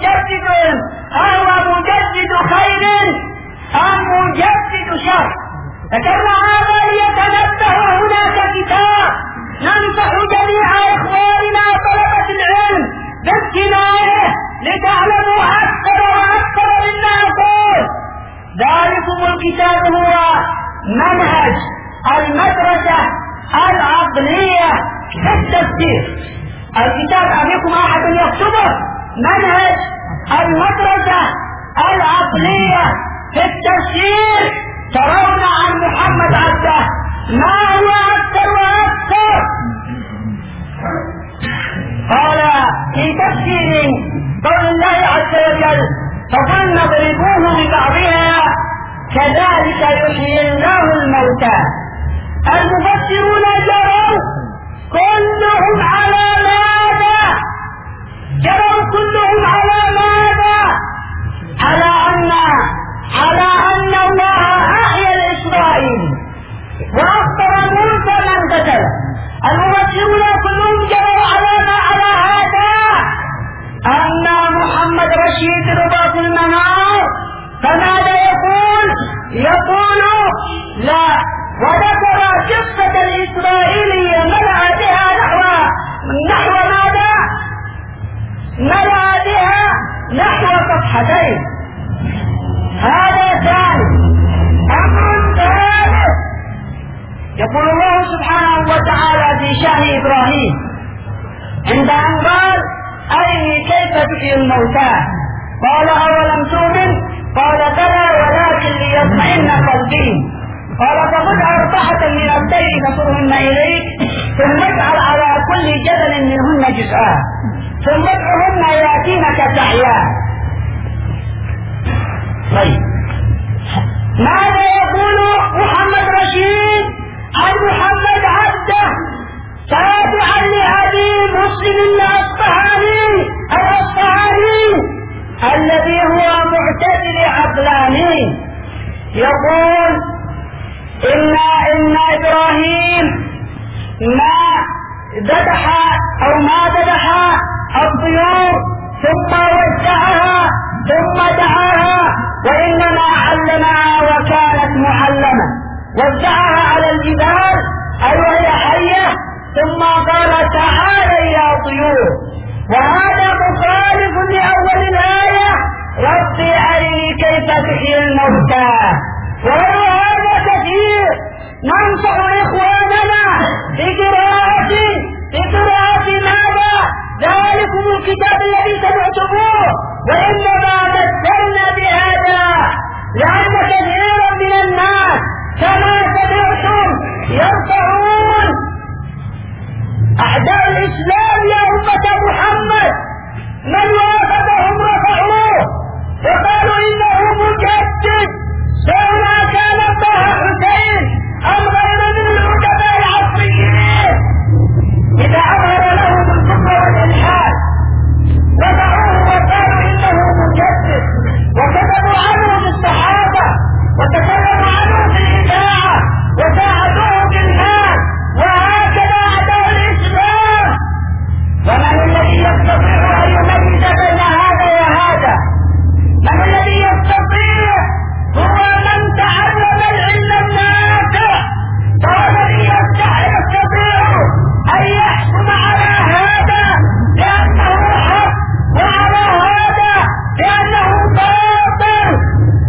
مجدد خير أم مجدد شر. ذكرنا هذا ليتنبه. هناك كتاب ننصح جميع إخواننا طلبة العلم باقتنائه لتعلموا أكثر وأكثر مما أقول. ذلكم الكتاب هو منهج المدرسة العقلية في التفسير. الكتاب أبيكم أحد يكتبه؟ منهج المدرسة العقلية في التفسير. ترون عن محمد عبده ما هو أكثر وأكثر. قال في تفسير قول الله عز وجل: فقلنا اضربوه ببعضها كذلك يحيي الله الموتى. المفسرون جروا كلهم على ماذا؟ على أن الله أحيا الإسرائيلي وأخبر موسى من قتل. المفسرون كلهم جروا على هذا أن محمد رشيد رباط المنار. فماذا يقول لا، وذكر قصة الإسرائيلية ملأ بها نحو ماذا؟ ملأ بها نحو صفحتين. هذا ثالث. أمر ثالث يقول الله سبحانه وتعالى في شأن إبراهيم عند أن قال: أرني كيف تحيي الموتى. قال: أولم تؤمن؟ قال: بلى ولكن ليطمئن قلبي. قال: فخذ 4 من الطير فصرهن إليك ثم اجعل على كل جبل منهن جزءا ثم ادعهن ياتينك سعيا. طيب ماذا يقول محمد رشيد عن محمد عبده تابعا لأبي مسلم الأصفهاني الذي هو معتدل عقلاني؟ يقول إن إبراهيم ما ذبح الطيور ثم وزعها ثم دعاها، وإنما علمها وكانت معلمة، وزعها على الجبال أي وهي حية، ثم قال تعالى يا طيور. وهذا مخالف لأول الآية ربي أرني كيف تحيي الموتى. وغير هذا كثير. ننصح إخواننا بقراءة ماذا؟ ذلكم الكتاب الذي سمعتموه، وإنما مثلنا بهذا لأن كثيرا من الناس كما سمعتم يرفعون أعداء الإسلام يا أمة محمد، من وافقهم رفعوه وقالوا إنه مجدد، سواء كان طه حسين أم غير من العلماء العصريين. إذا أظهر لهم الكفر والإلحاد وضعوه وقالوا إنه مجدد، وكتبوا عنه في الصحابة وتكلموا عنه في الإذاعة وساعدوه بالمال، وهكذا أعداء الإسلام. ومن الذي يستطيع أن يميز بين هذا وهذا؟ من الذي يستطيع؟ هو من تعلم العلم النافع، والذي يستطيع أن يحكم على هذا لأنه حق وعلى هذا لأنه باطل.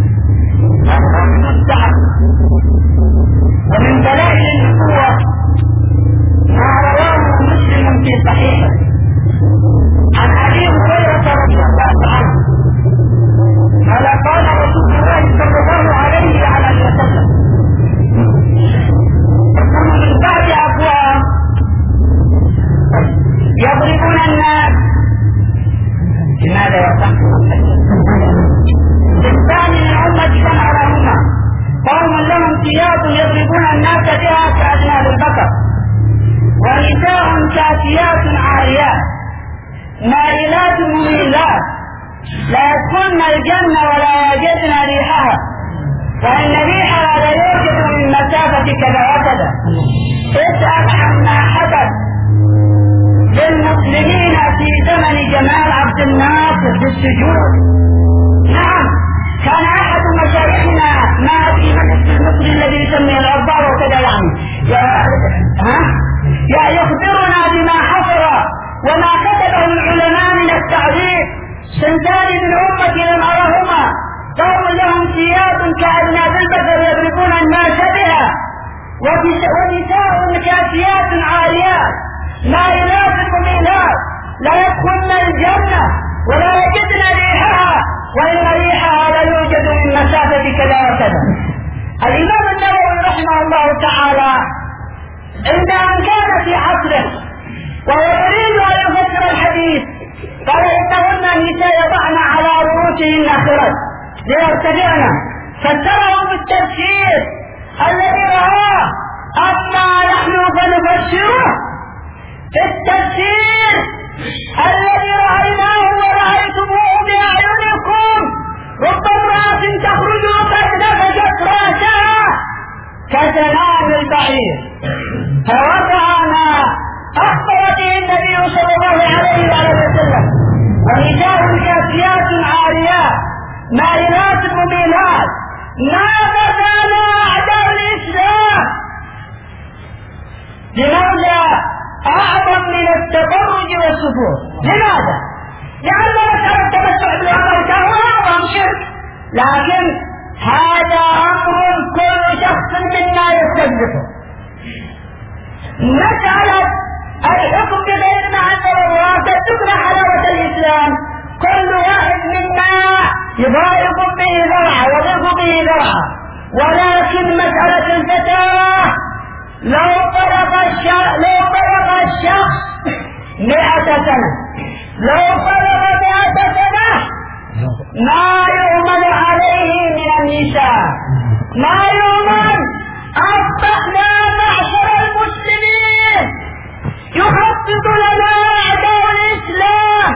ومن دلائل النبوة ما رواه مسلم في صحيحه عن أبي هريرة رضي الله عنه قال قال رسول الله صلى الله عليه وسلم من بعد أقوام يضربون الناس. لماذا يصحون الثاني من أمة سمع لهما قوم لهم ثياب يضربون الناس بها كأجناب البقر، ونساء كاسيات عاريات مائلات مميلات لا يدخلن الجنة ولا يجدن ريحها، وإن ريحها لا يوجد من مسافة كذا وكذا. اسأل عما حدث للمسلمين في زمن جمال عبد الناصر في السجود. نعم، كان أحد مشايخنا ما في مجلس المصري الذي يسميه الأرباب وكذا يخبرنا بما حصل وما كتبه العلماء من التعريف. سنتان من أمتي لم أرهما قوم لهم ثياب كأجناب البقر يضربون الناس بها، ونساء كاسيات عاريات مائلات مميلات لا يدخلن الجنة ولا يجدن ريحها، وإن ريحها لا يوجد من مسافة كذا وكذا. الإمام النووي رحمه الله تعالى عند أن كان في عصره وهو يريد أن يفسر الحديث قال إنهن النساء يضعن على رؤوسهن خرج ليرتدعن، فسره بالتفسير الذي رآه. أما نحن فنفسره بالتفسير الذي رأيناه ورأيتموه بأعينكم. رب امرأة تخرج قد نفجت رأسها كسنام البعير، فوقع ما أخبر به النبي صلى الله عليه وسلم. ونساء كاسيات عاريات مائلات مميلات. ماذا كان أعداء الإسلام؟ لماذا أعظم من التبرج والسفور؟ لماذا؟ لأن مسألة التمتع بالعمل هو أعظم شرك، لكن هذا أمر كل شخص منا يستجده. مسألة الحكم بغير ما أنزل الله تدل حلاوة الإسلام. كل واحد منا يضايق به ذرعه ويضيق به ذرعه، ولكن مسألة الفتاة لو طلق الشخص 100 سنة ما يؤمن. أصبحنا معشر المسلمين يخطط لنا أعداء الإسلام،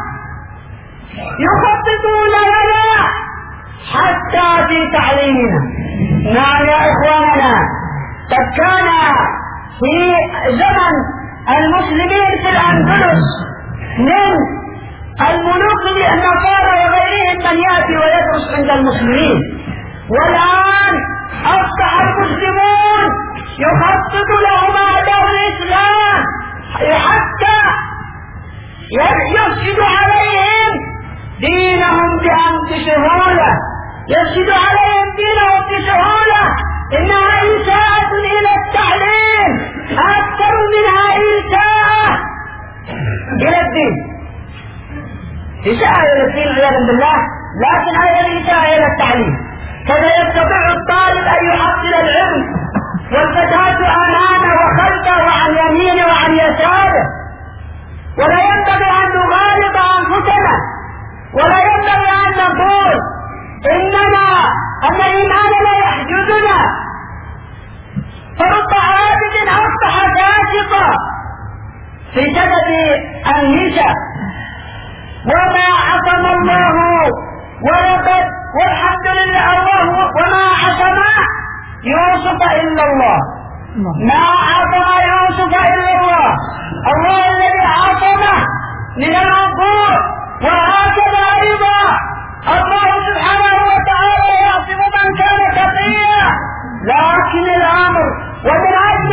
يخططون لنا حتى في تعليمنا. نعم يا إخواننا، قد كان في زمن المسلمين في الأندلس من الملوك النصارى وغيرهم من يأتي ويدرس عند المسلمين، والآن أصبح المسلمون يخطط لهم أعداء الإسلام حتى يفسد عليهم دينهم بسهولة، يفسد عليهم دينهم بسهولة. إنها إساءة إلى التعليم أكثر منها إساءة إلى الدين، إساءة إلى الدين عياذا بالله، لكن هذه إساءة إلى التعليم. كذا يستطيع الطالب أن يحصل العلم والفتاة أمامه وخلفه وعن يمينه وعن يساره، ولا ينبغي أن نغالط أنفسنا، ولا ينبغي أن نقول أن إيماننا يحجزنا، فرب عابد أصبح فاسقا في سبب النساء وما عصم الله، ولقد والحمد لله الله وما عصم يوسف إلا الله، ما عصم يوسف إلا الله، الله الذي عصمه من العقوق. وهكذا أيضا الله سبحانه وتعالى يعصم من كان تقيا، لكن الأمر ومن أجل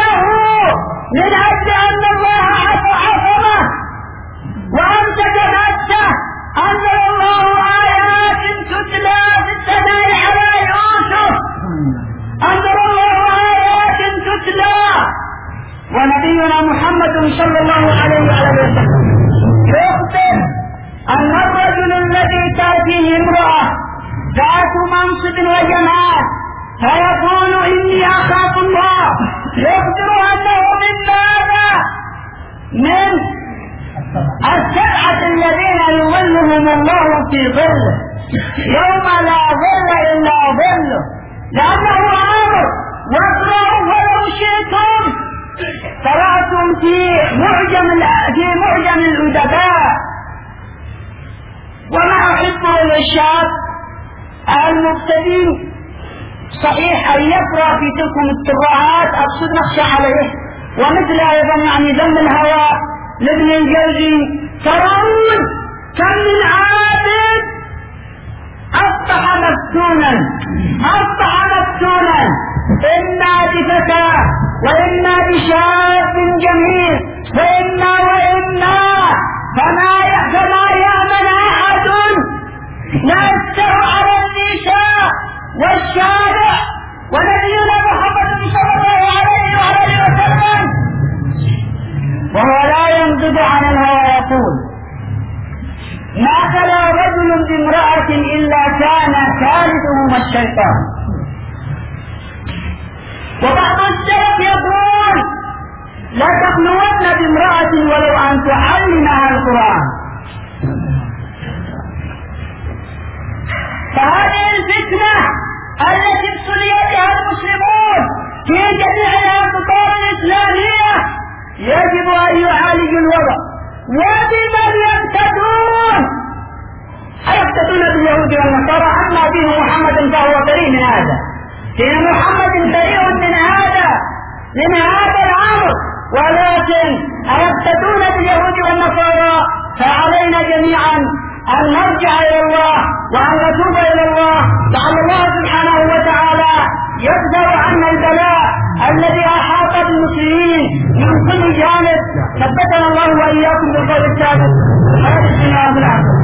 أن الله عصمه وأمسك نفسه أنزل الله آيات تتلى في السماء على يوسف، أنزل الله آيات تتلى. ونبينا محمد صلى الله عليه وسلم يخبر أن الرجل الذي تأتيه امرأة ذات منصب وجمال فيقول إني أخاف الله، يخبر أنه من ماذا؟ من السبعة الذين يظلهم الله في ظله يوم لا ظل إلا ظله، لأنه أمر واقرأوا ولو شئتم قرأتم في معجم الأدباء. وما أحب للشاب المبتدئ صحيح أن يقرأ في تلكم التراعات أقصد نخشى عليه، ومثل أيضا ذم الهوى لابن الجوزي. ترون كم من عابد أصبح مفتونا، إما بفتاة وإما بشاب جميل وإما فما يأمن أحد نفسه على النساء والشارع. ونبينا محمد صلى الله عليه وسلم وهو لا ينطق عن الهوى يقول ما خلا رجل بامرأة إلا كان ثالثهما الشيطان. وبعض السلف يقول لا تخلون بامرأة ولو أن تعلمها القرآن. فهذه الفتنة التي ابتلي بها المسلمون في جميع الأقطار الإسلامية يجب أن يعالجوا الوضع. وبمن يقتدون؟ أيقتدون باليهود والنصارى؟ أما دين محمد فهو بريء من هذا، دين محمد بريء من هذا الأمر. ولكن أيقتدون باليهود والنصارى؟ فعلينا جميعا أن نرجع إلى الله وأن نتوب إلى الله، لعل الله سبحانه وتعالى يدفع عنا البلاء الذي أحاط بالمسلمين من كل جانب. ثبتنا الله وإياكم بالقول الثابت.